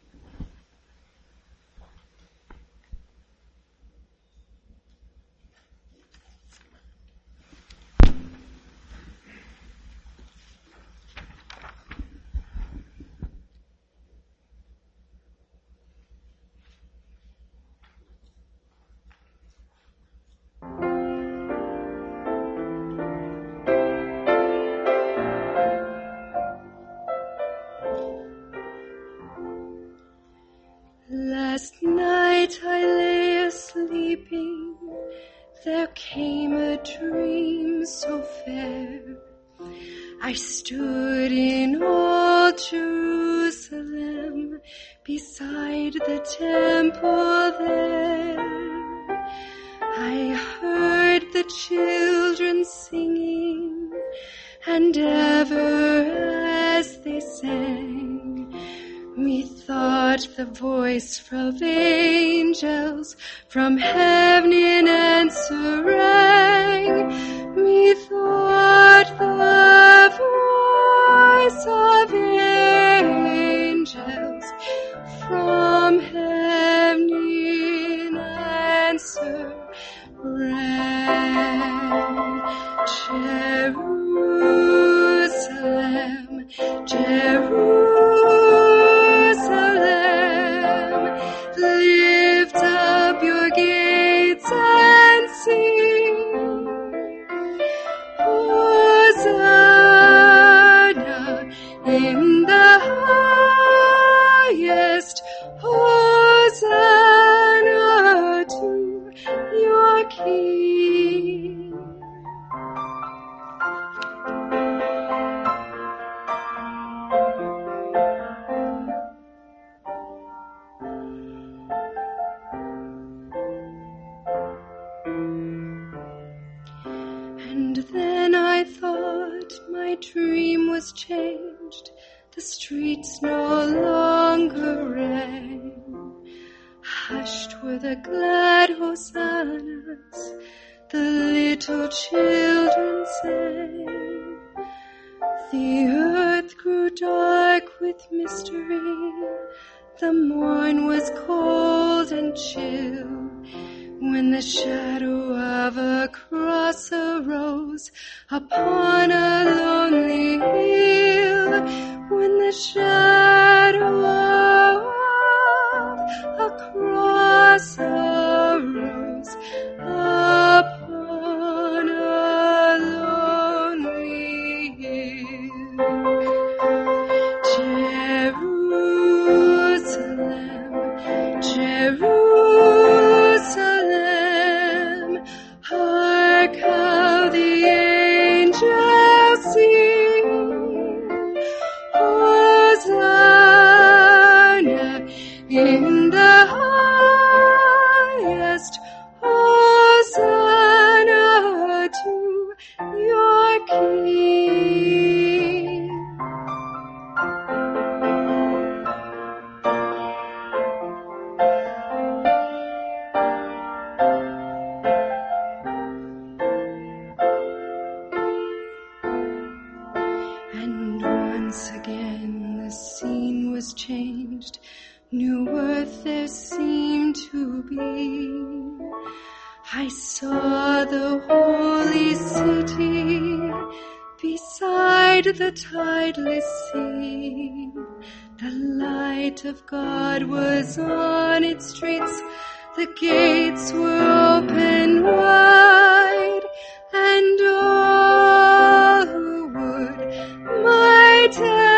Speaker 21: Last night I lay a-sleeping, there came a dream so fair. I stood in old Jerusalem, beside the temple there. I heard the children singing, and ever as they sang, methought the voice of angels from heaven in answer rang. Methought the voice of angels from heaven in answer rang. Jerusalem, Jerusalem, lift up your gates and sing. Hosanna in the highest, Hosanna to your King. And then I thought my dream was changed, the streets no longer rang. Hushed were the glad hosannas, the little children sang. The earth grew dark with mystery, the morn was cold and chill, when the shadow of a cross arose upon a lonely hill. When the shadow of a cross arose upon a lonely hill. Jerusalem, Jerusalem, hark how the angels sing. Hosanna in the highest, Hosanna to your King. And once again the scene was changed, new earth there seemed to be. I saw the holy city beside the tideless sea. The light of God was on its streets. The gates were open wide, and all who would might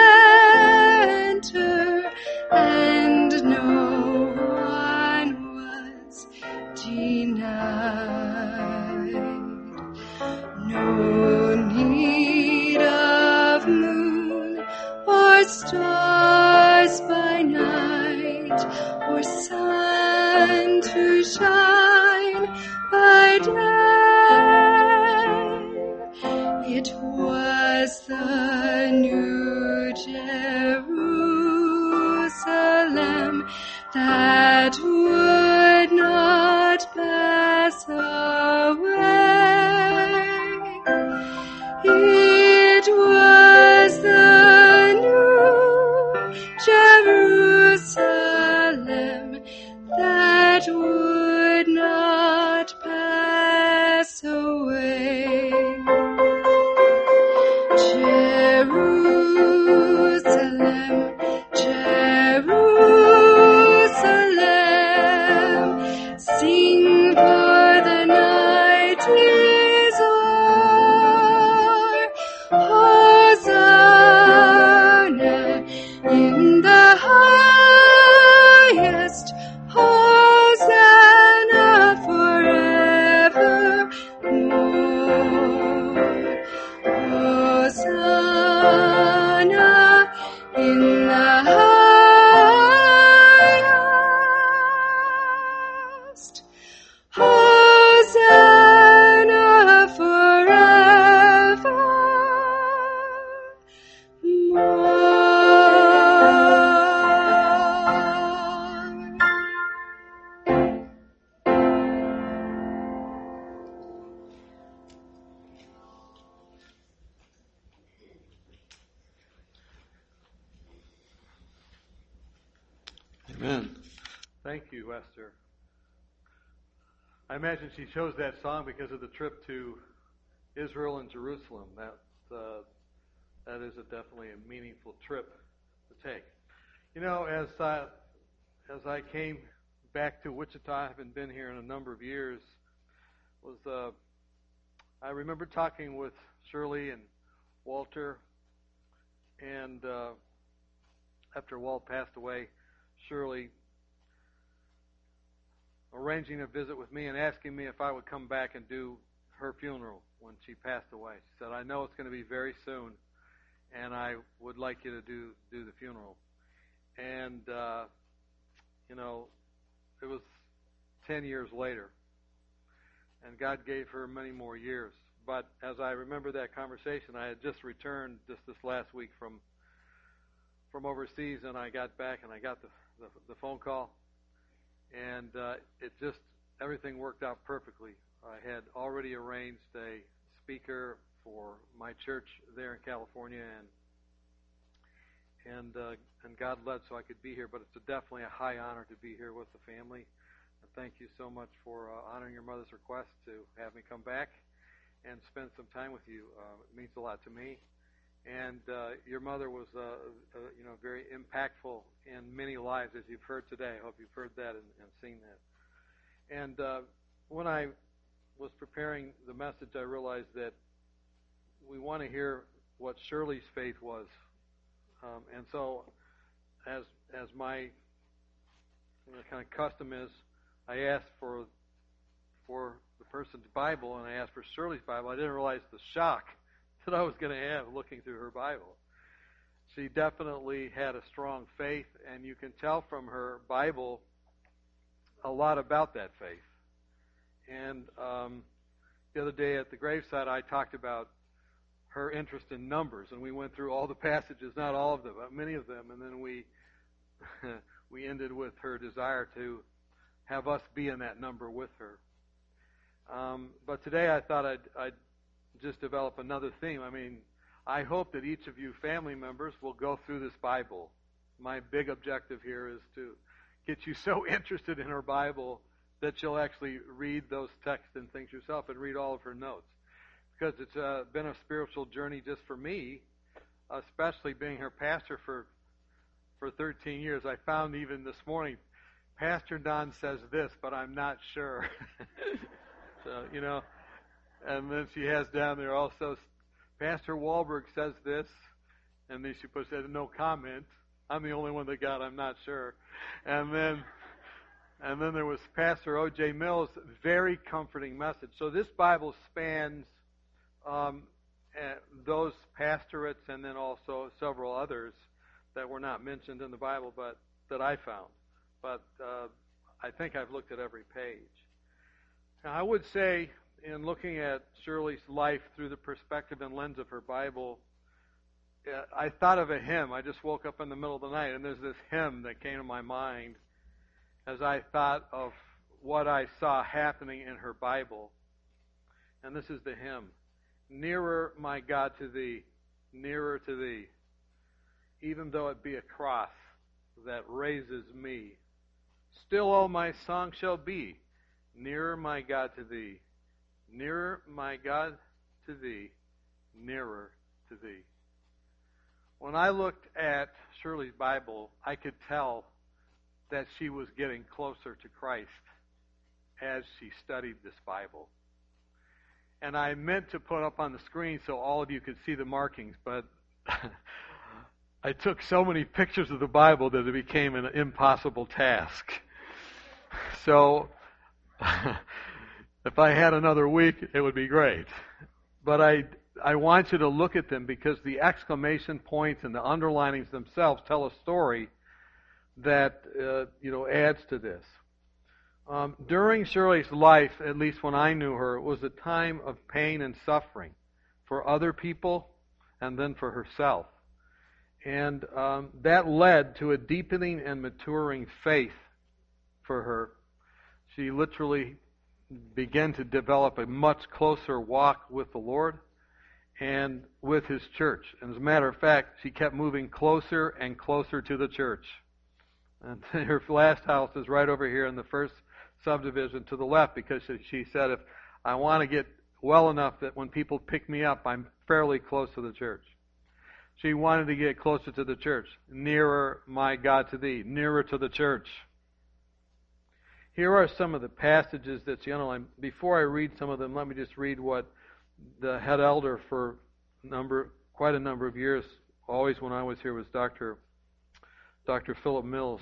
Speaker 21: enter, and no one was denied. No need of moon or stars by night, or sun to shine by day. It was the New Jerusalem that would not pass away. It was the New Jerusalem that would not pass away. Jerusalem, Jerusalem, sing for the night is o'er. Hosanna in the highest, Hosanna forevermore. Hosanna in the highest, Hosanna
Speaker 4: Amen. Thank you, Esther. I imagine she chose that song because of the trip to Israel and Jerusalem. That is definitely a meaningful trip to take. You know, as I came back to Wichita, I haven't been here in a number of years. I remember talking with Shirley and Walter, and after Walt passed away, Shirley arranging a visit with me and asking me if I would come back and do her funeral when she passed away. She said, "I know it's going to be very soon, and I would like you to do the funeral." And you know, it was 10 years later, and God gave her many more years. But as I remember that conversation, I had just returned this last week from overseas, and I got back and I got the phone call, and it just, everything worked out perfectly. I had already arranged a speaker for my church there in California, and God led so I could be here. But it's definitely a high honor to be here with the family. And thank you so much for honoring your mother's request to have me come back and spend some time with you. It means a lot to me. And your mother was, very impactful in many lives, as you've heard today. I hope you've heard that and seen that. And when I was preparing the message, I realized that we want to hear what Shirley's faith was. And so, as my kind of custom is, I asked for the person's Bible, and I asked for Shirley's Bible. I didn't realize the shock that I was going to have looking through her Bible. She definitely had a strong faith, and you can tell from her Bible a lot about that faith. And the other day at the graveside, I talked about her interest in numbers, and we went through all the passages, not all of them, but many of them, and then we ended with her desire to have us be in that number with her. But today I thought I'd just develop another theme. I mean, I hope that each of you family members will go through this Bible. My big objective here is to get you so interested in her Bible that you'll actually read those texts and things yourself and read all of her notes. Because it's been a spiritual journey just for me, especially being her pastor for 13 years. I found even this morning, Pastor Don says this, but I'm not sure. So, and then she has down there also, Pastor Wahlberg says this, and then she puts that no comment. I'm the only one that got I'm not sure. And then there was Pastor O.J. Mills, very comforting message. So this Bible spans those pastorates and then also several others that were not mentioned in the Bible, but that I found. But I think I've looked at every page. Now, I would say, in looking at Shirley's life through the perspective and lens of her Bible, I thought of a hymn. I just woke up in the middle of the night, and there's this hymn that came to my mind as I thought of what I saw happening in her Bible. And this is the hymn. Nearer, my God, to Thee, nearer to Thee, even though it be a cross that raises me. Still all my song shall be, nearer, my God, to Thee, nearer, my God, to Thee, nearer to Thee. When I looked at Shirley's Bible, I could tell that she was getting closer to Christ as she studied this Bible. And I meant to put up on the screen so all of you could see the markings, but I took so many pictures of the Bible that it became an impossible task. So if I had another week, it would be great. But I want you to look at them because the exclamation points and the underlinings themselves tell a story that adds to this. During Shirley's life, at least when I knew her, it was a time of pain and suffering for other people and then for herself. And that led to a deepening and maturing faith for her. She literally began to develop a much closer walk with the Lord and with His church. And as a matter of fact, she kept moving closer and closer to the church. And her last house is right over here in the first subdivision to the left because she said, if I want to get well enough that when people pick me up, I'm fairly close to the church. She wanted to get closer to the church. Nearer, my God, to Thee. Nearer to the church. Here are some of the passages that she underlined. Before I read some of them, let me just read what the head elder for quite a number of years, always when I was here, was Dr. Philip Mills.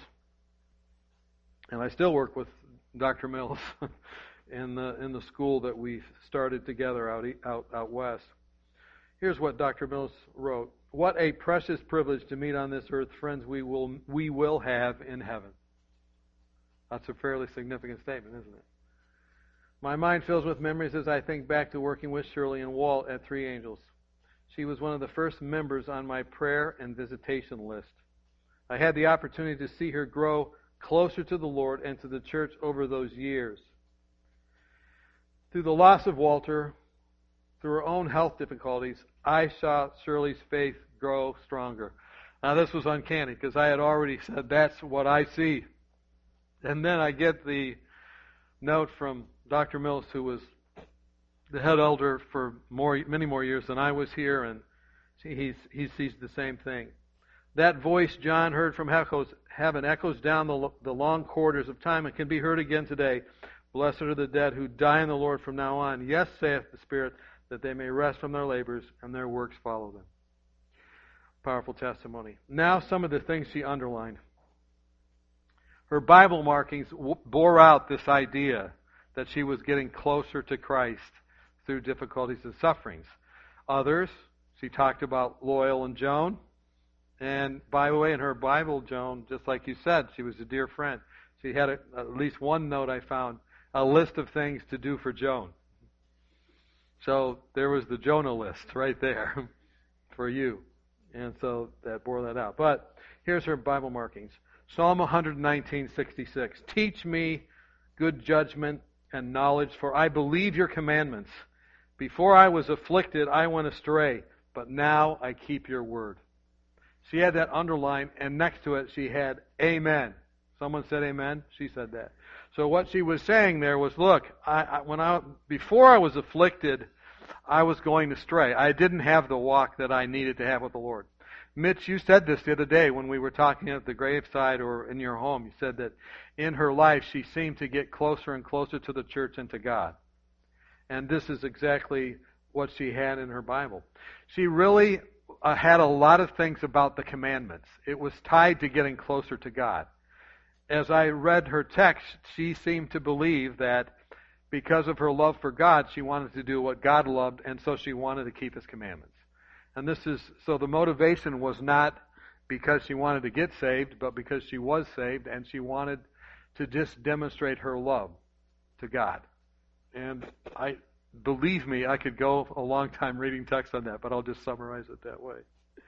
Speaker 4: And I still work with Dr. Mills in the school that we started together out west. Here's what Dr. Mills wrote. What a precious privilege to meet on this earth, friends we will have in heaven. That's a fairly significant statement, isn't it? My mind fills with memories as I think back to working with Shirley and Walt at Three Angels. She was one of the first members on my prayer and visitation list. I had the opportunity to see her grow closer to the Lord and to the church over those years. Through the loss of Walter, through her own health difficulties, I saw Shirley's faith grow stronger. Now this was uncanny because I had already said that's what I see. And then I get the note from Dr. Mills, who was the head elder for many more years than I was here, and he sees the same thing. That voice John heard from heaven echoes down the long corridors of time and can be heard again today. Blessed are the dead who die in the Lord from now on. Yes, saith the Spirit, that they may rest from their labors and their works follow them. Powerful testimony. Now some of the things she underlined. Her Bible markings bore out this idea that she was getting closer to Christ through difficulties and sufferings. Others, she talked about Loyal and Joan. And by the way, in her Bible, Joan, just like you said, she was a dear friend. She had at least one note I found, a list of things to do for Joan. So there was the Jonah list right there for you. And so that bore that out. But here's her Bible markings. Psalm 119:66. Teach me good judgment and knowledge, for I believe your commandments. Before I was afflicted, I went astray, but now I keep your word. She had that underlined, and next to it she had Amen. Someone said Amen. She said that. So what she was saying there was, look, before I was afflicted, I was going astray. I didn't have the walk that I needed to have with the Lord. Mitch, you said this the other day when we were talking at the graveside or in your home. You said that in her life she seemed to get closer and closer to the church and to God. And this is exactly what she had in her Bible. She really had a lot of things about the commandments. It was tied to getting closer to God. As I read her text, she seemed to believe that because of her love for God, she wanted to do what God loved, and so she wanted to keep His commandments. And so the motivation was not because she wanted to get saved, but because she was saved, and she wanted to just demonstrate her love to God. And believe me, I could go a long time reading text on that, but I'll just summarize it that way.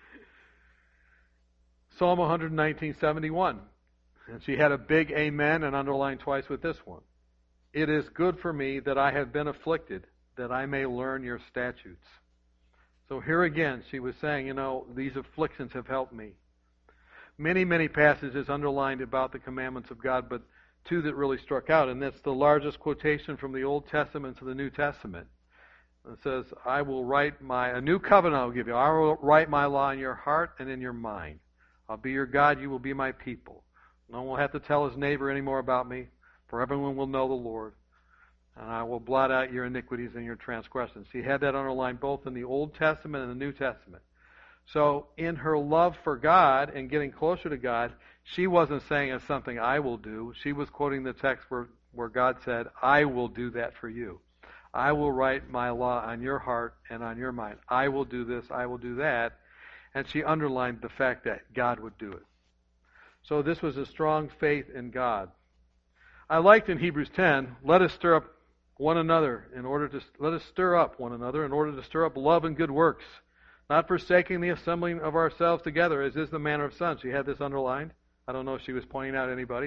Speaker 4: Psalm 119:71. And she had a big amen and underlined twice with this one. It is good for me that I have been afflicted, that I may learn your statutes. So here again, she was saying, these afflictions have helped me. Many, many passages underlined about the commandments of God, but two that really struck out, and that's the largest quotation from the Old Testament to the New Testament. It says, I will write a new covenant I will give you. I will write my law in your heart and in your mind. I'll be your God, you will be my people. No one will have to tell his neighbor anymore about me, for everyone will know the Lord. And I will blot out your iniquities and your transgressions. She had that underlined both in the Old Testament and the New Testament. So in her love for God and getting closer to God, she wasn't saying it's something I will do. She was quoting the text where God said, I will do that for you. I will write my law on your heart and on your mind. I will do this, I will do that. And she underlined the fact that God would do it. So this was a strong faith in God. I liked in Hebrews 10, let us stir up one another in order to stir up love and good works, not forsaking the assembling of ourselves together, as is the manner of some. She had this underlined. I don't know if she was pointing out anybody.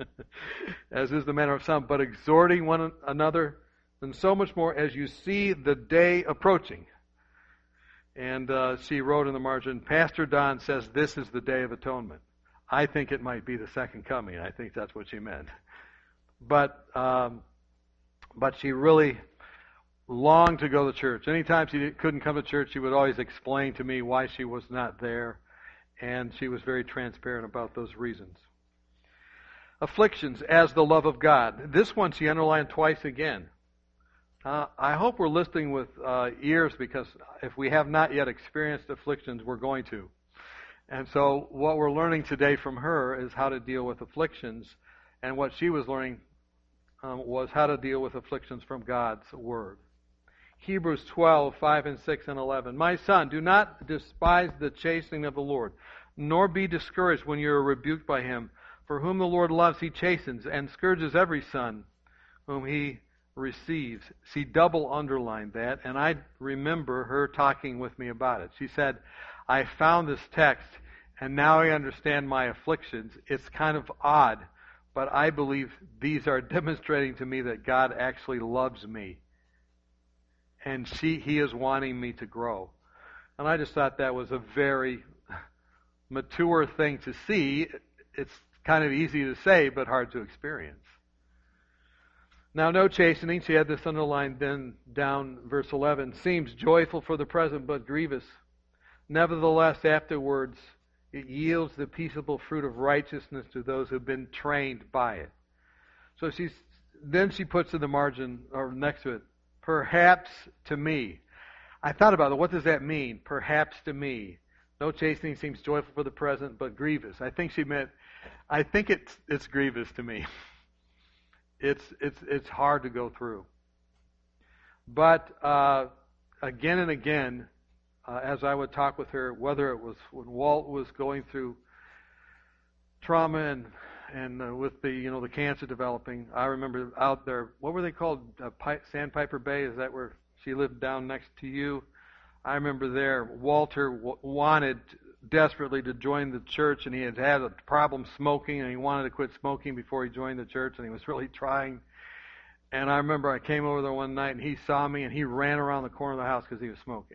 Speaker 4: As is the manner of some, but exhorting one another, and so much more as you see the day approaching. And she wrote in the margin, Pastor Don says this is the Day of Atonement. I think it might be the second coming. I think that's what she meant. But she really longed to go to church. Anytime she couldn't come to church, she would always explain to me why she was not there. And she was very transparent about those reasons. Afflictions as the love of God. This one she underlined twice again. I hope we're listening with ears, because if we have not yet experienced afflictions, we're going to. And so what we're learning today from her is how to deal with afflictions. And what she was learning was how to deal with afflictions from God's Word. Hebrews 12, 5 and 6 and 11. My son, do not despise the chastening of the Lord, nor be discouraged when you are rebuked by Him. For whom the Lord loves, He chastens, and scourges every son whom He receives. She double underlined that, and I remember her talking with me about it. She said, I found this text, and now I understand my afflictions. It's kind of odd, but I believe these are demonstrating to me that God actually loves me. And He is wanting me to grow. And I just thought that was a very mature thing to see. It's kind of easy to say, but hard to experience. Now, no chastening, she had this underlined then down verse 11, seems joyful for the present, but grievous. Nevertheless, afterwards, it yields the peaceable fruit of righteousness to those who have been trained by it. So she puts in the margin, or next to it, perhaps to me. I thought about it. What does that mean? Perhaps to me. No chastening seems joyful for the present, but grievous. I think she meant, I think it's grievous to me. It's hard to go through. But again and again, as I would talk with her, whether it was when Walt was going through trauma and with the cancer developing, I remember out there, what were they called? Sandpiper Bay? Is that where she lived down next to you? I remember there, Walter wanted desperately to join the church, and he had a problem smoking, and he wanted to quit smoking before he joined the church, and he was really trying. And I remember I came over there one night, and he saw me, and he ran around the corner of the house because he was smoking.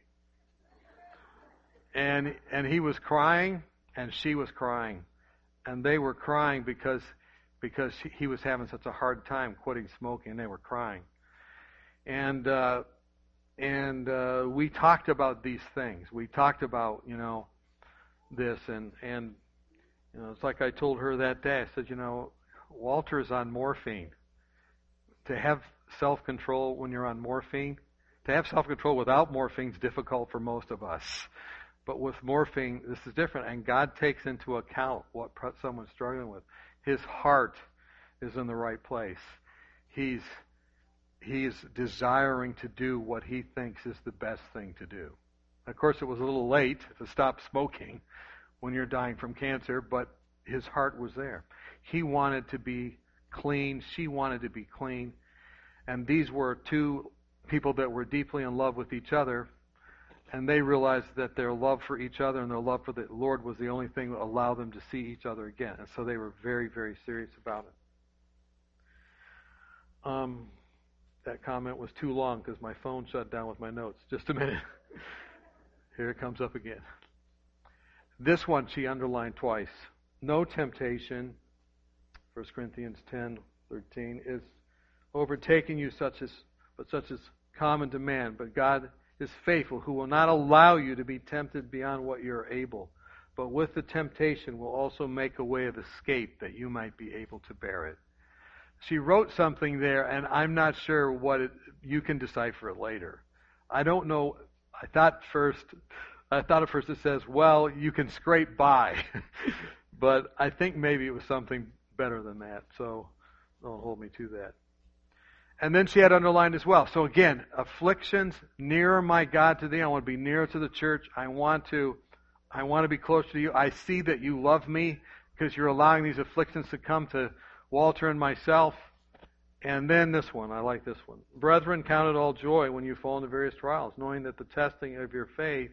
Speaker 4: And he was crying, and she was crying. And they were crying because because he was having such a hard time quitting smoking, and they were crying. And we talked about these things. We talked about, this, and it's like I told her that day. I said, Walter's on morphine. To have self-control when you're on morphine, to have self-control without morphine is difficult for most of us. But with morphine, this is different, and God takes into account what someone's struggling with. His heart is in the right place. He's desiring to do what he thinks is the best thing to do. Of course, it was a little late to stop smoking when you're dying from cancer, but his heart was there. He wanted to be clean. She wanted to be clean. And these were two people that were deeply in love with each other, and they realized that their love for each other and their love for the Lord was the only thing that allowed them to see each other again. And so they were very, very serious about it. That comment was too long because my phone shut down with my notes. Just a minute. Here it comes up again. This one she underlined twice. No temptation, 1 Corinthians 10:13, is overtaking you such as common to man, but God is faithful, who will not allow you to be tempted beyond what you're able, but with the temptation will also make a way of escape that you might be able to bear it. She wrote something there, and I'm not sure you can decipher it later. I don't know. I thought at first it says, well, you can scrape by. But I think maybe it was something better than that, so don't hold me to that. And then she had underlined as well. So again, afflictions, nearer my God to thee. I want to be nearer to the church. I want to be closer to you. I see that you love me because you're allowing these afflictions to come to Walter and myself. And then this one, I like this one. Brethren, count it all joy when you fall into various trials, knowing that the testing of your faith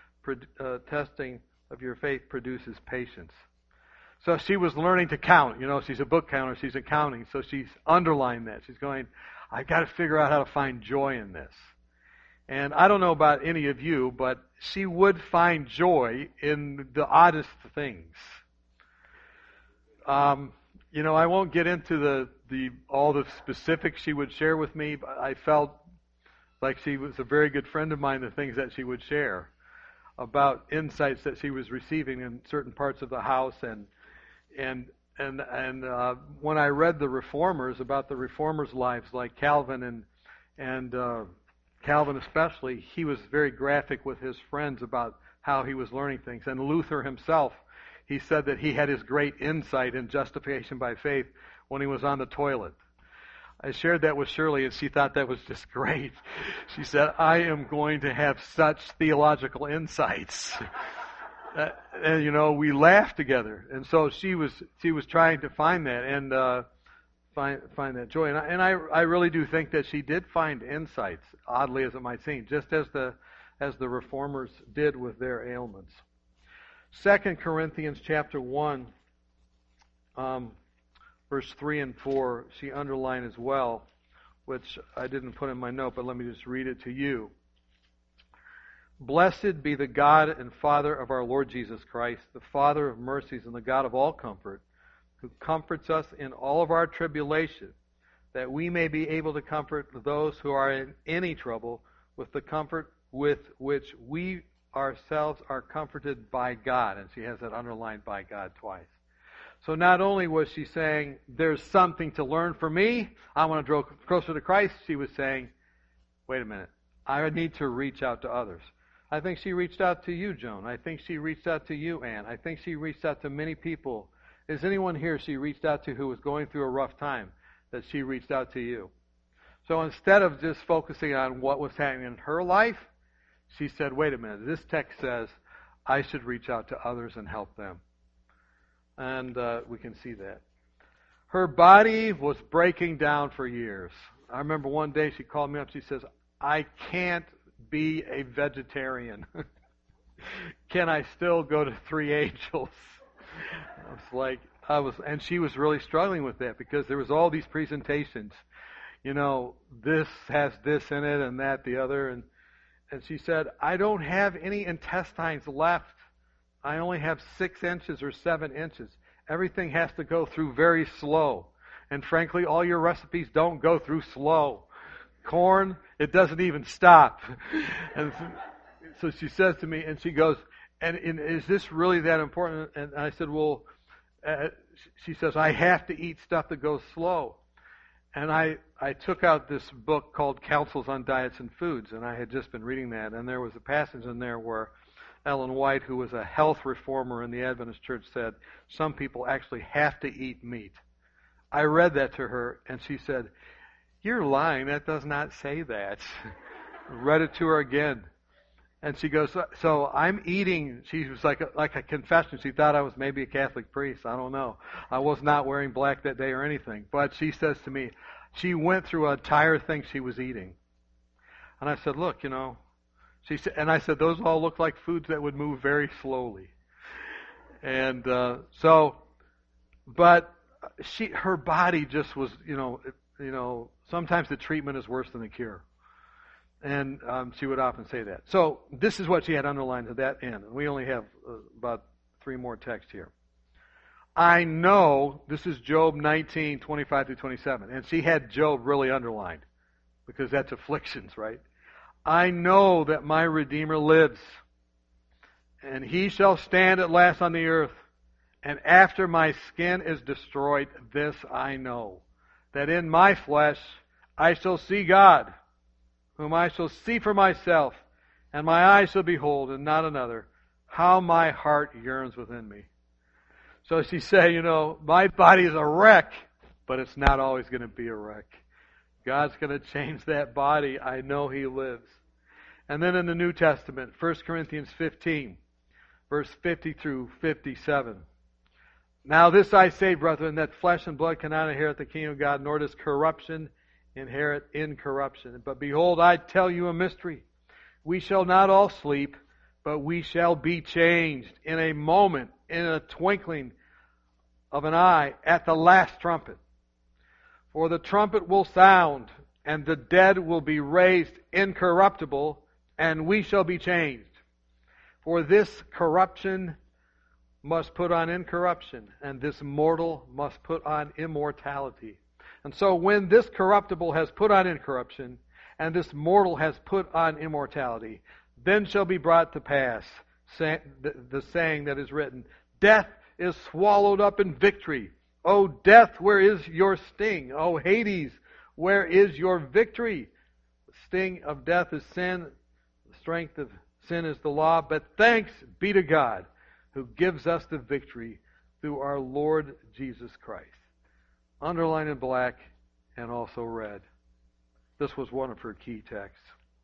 Speaker 4: produces patience. So she was learning to count. She's a book counter. She's accounting. So she's underlined that. She's going, I've got to figure out how to find joy in this. And I don't know about any of you, but she would find joy in the oddest things. I won't get into all the specifics she would share with me, but I felt like she was a very good friend of mine, the things that she would share about insights that she was receiving in certain parts of the house. And when I read the Reformers, about the Reformers' lives, like Calvin and Calvin especially, he was very graphic with his friends about how he was learning things. And Luther himself, he said that he had his great insight in justification by faith when he was on the toilet. I shared that with Shirley, and she thought that was just great. She said, I am going to have such theological insights. And we laughed together, and so she was trying to find that and find that joy, and I really do think that she did find insights, oddly as it might seem, just as the Reformers did with their ailments. 2 Corinthians chapter 1, verse 3 and 4, she underlined as well, which I didn't put in my note, but let me just read it to you. Blessed be the God and Father of our Lord Jesus Christ, the Father of mercies and the God of all comfort, who comforts us in all of our tribulation, that we may be able to comfort those who are in any trouble with the comfort with which we ourselves are comforted by God. And she has that underlined, by God, twice. So not only was she saying, there's something to learn from me, I want to draw closer to Christ, she was saying, wait a minute, I need to reach out to others. I think she reached out to you, Joan. I think she reached out to you, Ann. I think she reached out to many people. Is anyone here she reached out to who was going through a rough time, that she reached out to you? So instead of just focusing on what was happening in her life, she said, wait a minute, this text says I should reach out to others and help them. And we can see that. Her body was breaking down for years. I remember one day she called me up. She says, I can't be a vegetarian. Can I still go to Three Angels? And she was really struggling with that because there was all these presentations. This has this in it and that, the other. And she said, I don't have any intestines left. I only have 6 inches or 7 inches. Everything has to go through very slow. And frankly, all your recipes don't go through slow. Corn, it doesn't even stop. And so she says to me, and she goes, and is this really that important? And I said, well, she says, I have to eat stuff that goes slow. And I took out this book called Counsels on Diets and Foods, and I had just been reading that, and there was a passage in there where Ellen White, who was a health reformer in the Adventist Church, said, some people actually have to eat meat. I read that to her, and she said, you're lying, that does not say that. Read it to her again. And she goes, so I'm eating, she was like a confession. She thought I was maybe a Catholic priest. I don't know. I was not wearing black that day or anything. But she says to me, she went through an entire thing she was eating. And I said, look, she said, and I said, those all look like foods that would move very slowly. And but her body just was, sometimes the treatment is worse than the cure. And she would often say that. So this is what she had underlined to that end. And we only have about 3 more texts here. I know, this is Job 19, 25 through 27. And she had Job really underlined because that's afflictions, right? I know that my Redeemer lives, and he shall stand at last on the earth. And after my skin is destroyed, this I know, that in my flesh I shall see God, whom I shall see for myself, and my eyes shall behold, and not another. How my heart yearns within me. So she said, my body is a wreck, but it's not always going to be a wreck. God's going to change that body. I know He lives. And then in the New Testament, 1 Corinthians 15, verse 50 through 57. Now this I say, brethren, that flesh and blood cannot inherit the kingdom of God, nor does corruption inherit incorruption. But behold, I tell you a mystery. We shall not all sleep, but we shall be changed in a moment, in a twinkling of an eye, at the last trumpet. For the trumpet will sound, and the dead will be raised incorruptible, and we shall be changed. For this corruption must put on incorruption, and this mortal must put on immortality. And so when this corruptible has put on incorruption, and this mortal has put on immortality, then shall be brought to pass the saying that is written, death is swallowed up in victory. O death, where is your sting? O Hades, where is your victory? The sting of death is sin. The strength of sin is the law. But thanks be to God, who gives us the victory through our Lord Jesus Christ. Underlined in black and also red. This was one of her key texts.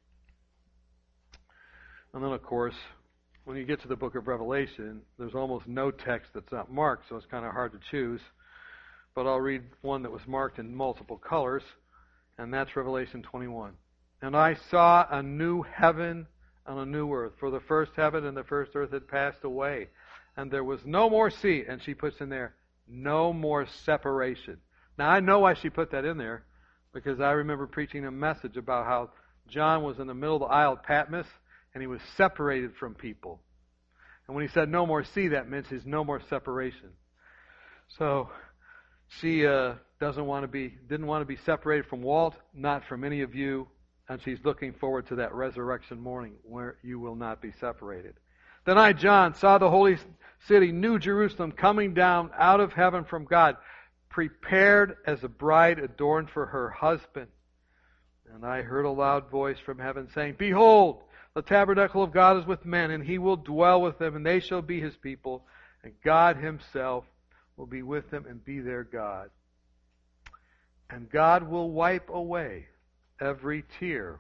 Speaker 4: And then, of course, when you get to the book of Revelation, there's almost no text that's not marked, so it's kind of hard to choose. But I'll read one that was marked in multiple colors, and that's Revelation 21. And I saw a new heaven and a new earth, for the first heaven and the first earth had passed away, and there was no more sea. And she puts in there, no more separation. Now, I know why she put that in there, because I remember preaching a message about how John was in the middle of the Isle of Patmos, and he was separated from people. And when he said no more sea, that means there's no more separation. So she didn't want to be separated from Walt, not from any of you, and she's looking forward to that resurrection morning where you will not be separated. Then I, John, saw the holy city, New Jerusalem, coming down out of heaven from God, prepared as a bride adorned for her husband. And I heard a loud voice from heaven saying, behold, the tabernacle of God is with men, and He will dwell with them, and they shall be His people, and God Himself will be with them and be their God. And God will wipe away every tear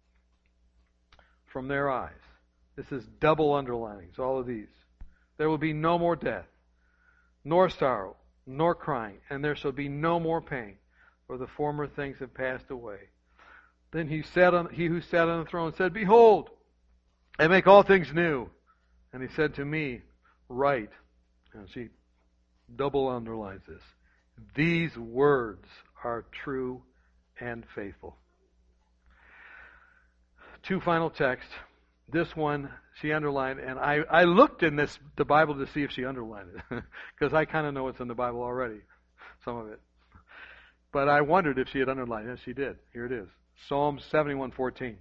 Speaker 4: from their eyes. This is double underlinings, all of these. There will be no more death, nor sorrow, nor crying, and there shall be no more pain, for the former things have passed away. Then he who sat on the throne said, behold, I make all things new. And He said to me, write. And she double underlines this. These words are true and faithful. 2 final texts. this one she underlined, and I looked in the Bible to see if she underlined it, because I kind of know what's in the Bible already, some of it. But I wondered if she had underlined it. Yes, she did. Here it is. Psalm 71:14.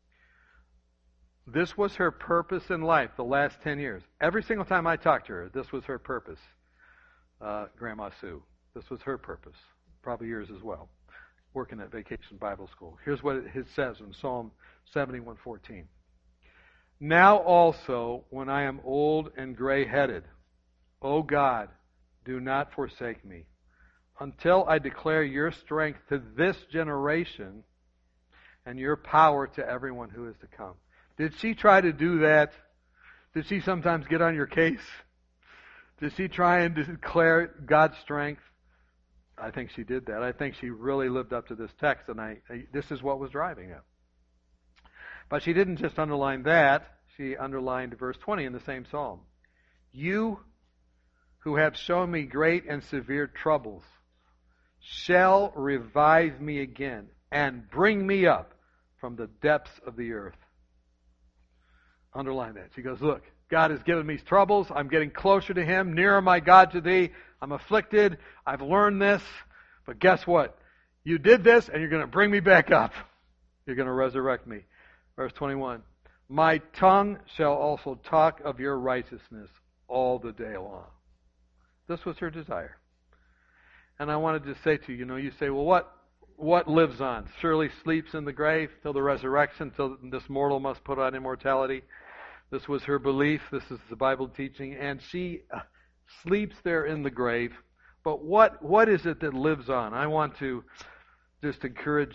Speaker 4: This was her purpose in life the last 10 years. Every single time I talked to her, this was her purpose. Grandma Sue. This was her purpose. Probably yours as well. Working at Vacation Bible School. Here's what it says in Psalm 71:14. Now also, when I am old and gray-headed, O God, do not forsake me, until I declare your strength to this generation and your power to everyone who is to come. Did she try to do that? Did she sometimes get on your case? Did she try and declare God's strength? I think she did that. I think she really lived up to this text, and this is what was driving it. But she didn't just underline that. She underlined verse 20 in the same psalm. You who have shown me great and severe troubles shall revive me again and bring me up from the depths of the earth. Underline that. She goes, look, God has given me troubles. I'm getting closer to Him. Nearer, my God, to Thee. I'm afflicted. I've learned this. But guess what? You did this, and you're going to bring me back up. You're going to resurrect me. Verse 21. My tongue shall also talk of your righteousness all the day long. This was her desire. And I wanted to say to you, you say, well, what lives on? Surely sleeps in the grave till the resurrection, till this mortal must put on immortality. This was her belief. This is the Bible teaching. And she sleeps there in the grave. But what is it that lives on? I want to just encourage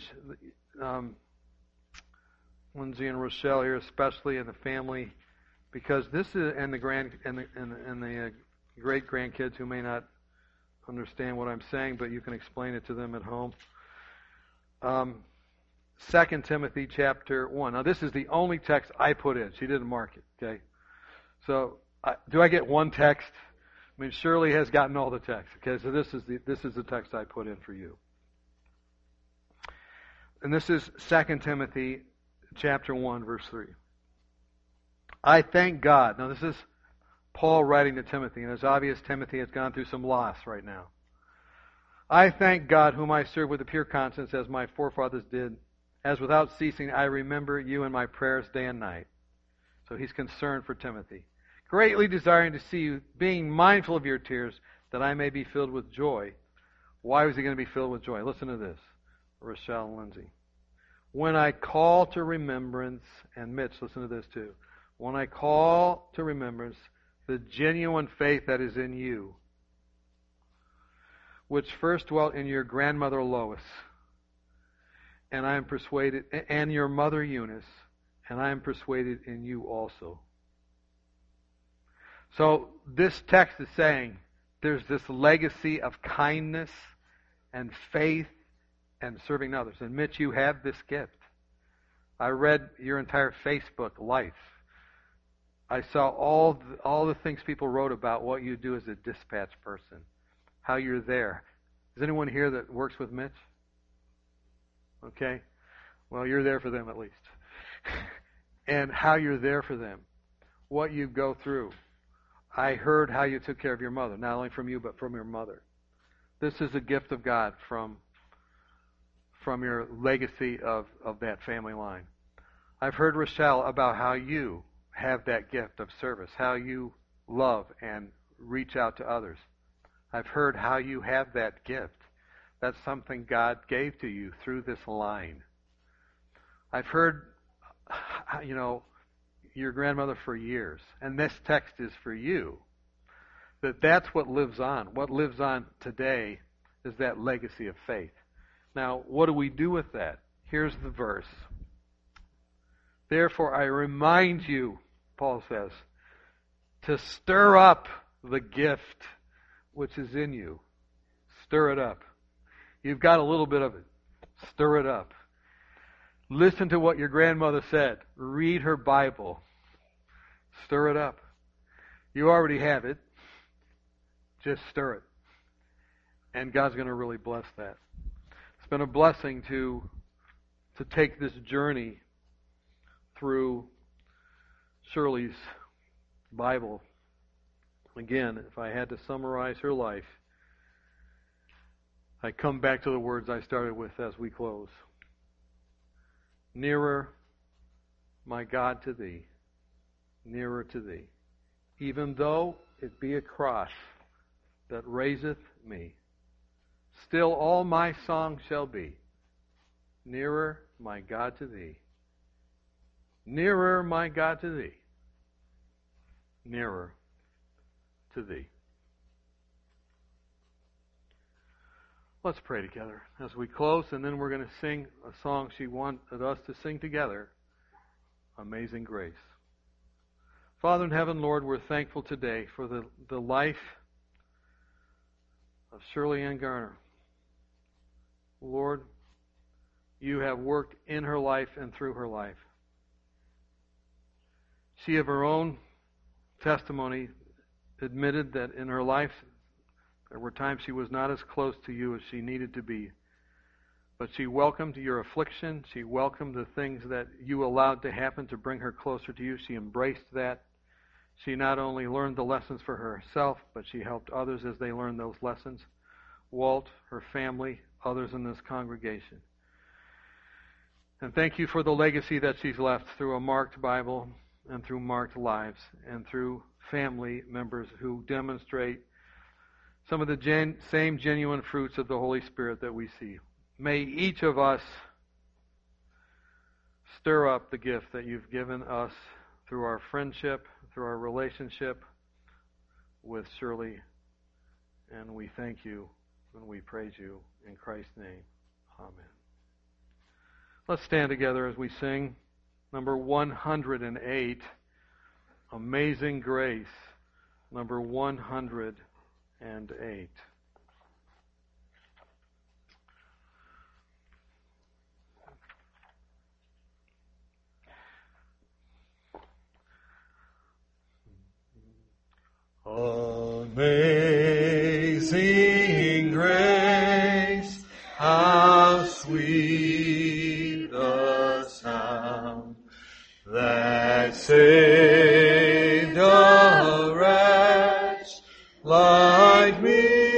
Speaker 4: Lindsay and Rochelle here, especially, and the family, because this is, and the great grandkids who may not understand what I'm saying, but you can explain it to them at home. 2 Timothy chapter 1. Now, this is the only text I put in. She didn't mark it, okay? So, do I get one text? I mean, Shirley has gotten all the text, okay? So this is the text I put in for you. And this is 2 Timothy chapter 1, verse 3. I thank God. Now, this is Paul writing to Timothy, and it's obvious Timothy has gone through some loss right now. I thank God, whom I serve with a pure conscience, as my forefathers did, as without ceasing I remember you in my prayers day and night. So he's concerned for Timothy. Greatly desiring to see you, being mindful of your tears, that I may be filled with joy. Why was he going to be filled with joy? Listen to this, Rochelle and Lindsay. When I call to remembrance, and Mitch, listen to this too. When I call to remembrance the genuine faith that is in you, which first dwelt in your grandmother Lois, and I am persuaded, and your mother Eunice, and I am persuaded in you also. So this text is saying there's this legacy of kindness and faith and serving others. And Mitch, you have this gift. I read your entire Facebook life. I saw all the things people wrote about what you do as a dispatch person, how you're there. Is anyone here that works with Mitch? Okay. Well, you're there for them at least. And how you're there for them, what you go through. I heard how you took care of your mother, not only from you, but from your mother. This is a gift of God from your legacy of that family line. I've heard, Rochelle, about how you have that gift of service, how you love and reach out to others. I've heard how you have that gift. That's something God gave to you through this line. I've heard, your grandmother for years, and this text is for you, that's what lives on. What lives on today is that legacy of faith. Now, what do we do with that? Here's the verse. Therefore, I remind you, Paul says, to stir up the gift which is in you. Stir it up. You've got a little bit of it. Stir it up. Listen to what your grandmother said. Read her Bible. Stir it up. You already have it. Just stir it. And God's going to really bless that. It's been a blessing to take this journey through Shirley's Bible, again, if I had to summarize her life, I come back to the words I started with as we close. Nearer, my God, to Thee, nearer to Thee, even though it be a cross that raiseth me, still all my song shall be, nearer, my God, to Thee, nearer, my God, to Thee, nearer to Thee. Let's pray together as we close, and then we're going to sing a song she wanted us to sing together, Amazing Grace. Father in heaven, Lord, we're thankful today for the life of Shirley Ann Garner. Lord, You have worked in her life and through her life. She, of her own testimony, admitted that in her life there were times she was not as close to You as she needed to be. But she welcomed Your affliction. She welcomed the things that You allowed to happen to bring her closer to You. She embraced that. She not only learned the lessons for herself, but she helped others as they learned those lessons. Walt, her family, others in this congregation. And thank You for the legacy that she's left through a marked Bible and through marked lives and through family members who demonstrate some of the same genuine fruits of the Holy Spirit that we see. May each of us stir up the gift that You've given us through our friendship, through our relationship with Shirley. And we thank You and we praise You in Christ's name. Amen. Let's stand together as we sing number 108, Amazing Grace, number 108.
Speaker 2: Amazing grace, how sweet the sound that saved a wretch like me.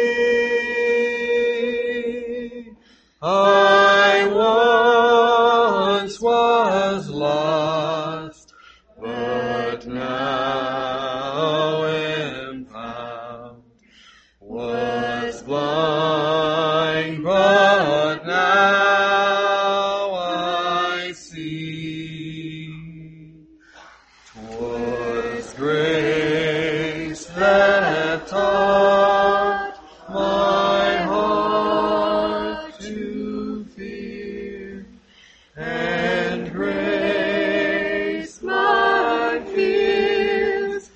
Speaker 2: I once was lost, but now am found. Was blind, but now I see. 'Twas grace that taught my heart to fear, and grace my fears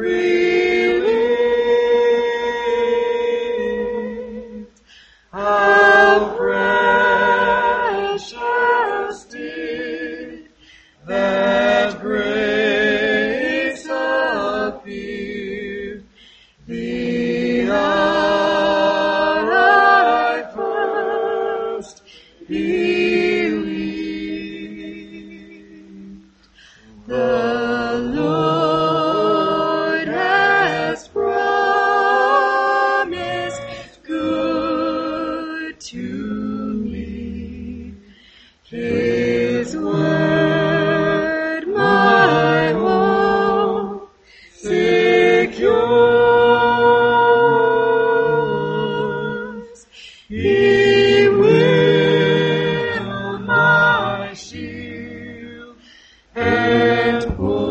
Speaker 2: relieved. How precious did that grace appear the hour I first believed. The Lord has promised good to me. His word my hope secures. He will my shield and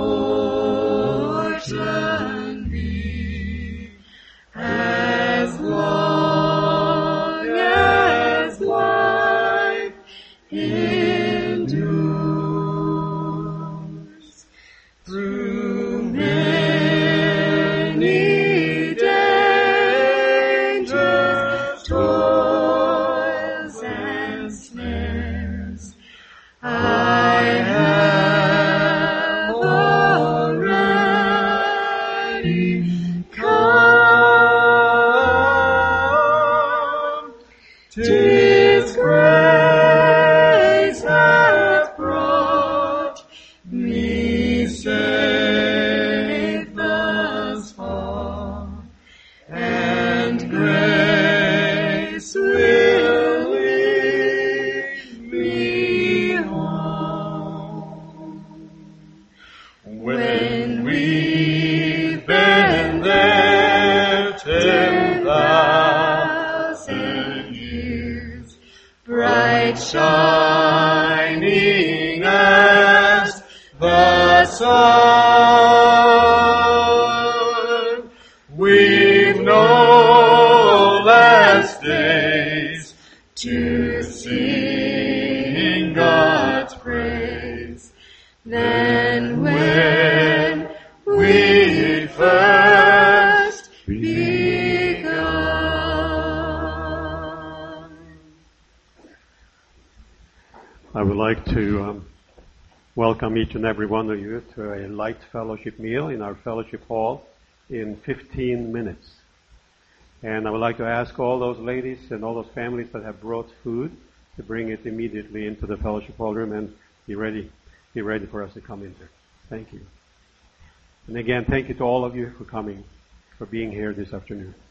Speaker 2: portion be, as long as life endures. Through many dangers, toils, and snares, I have already come. 'Tis grace hath brought me safe. light shining as the sun. We've no less days to sing God's praise than when we first begun.
Speaker 14: I would like to welcome each and every one of you to a light fellowship meal in our fellowship hall in 15 minutes. And I would like to ask all those ladies and all those families that have brought food to bring it immediately into the fellowship hall room and be ready for us to come in there. Thank you. And again, thank you to all of you for coming, for being here this afternoon.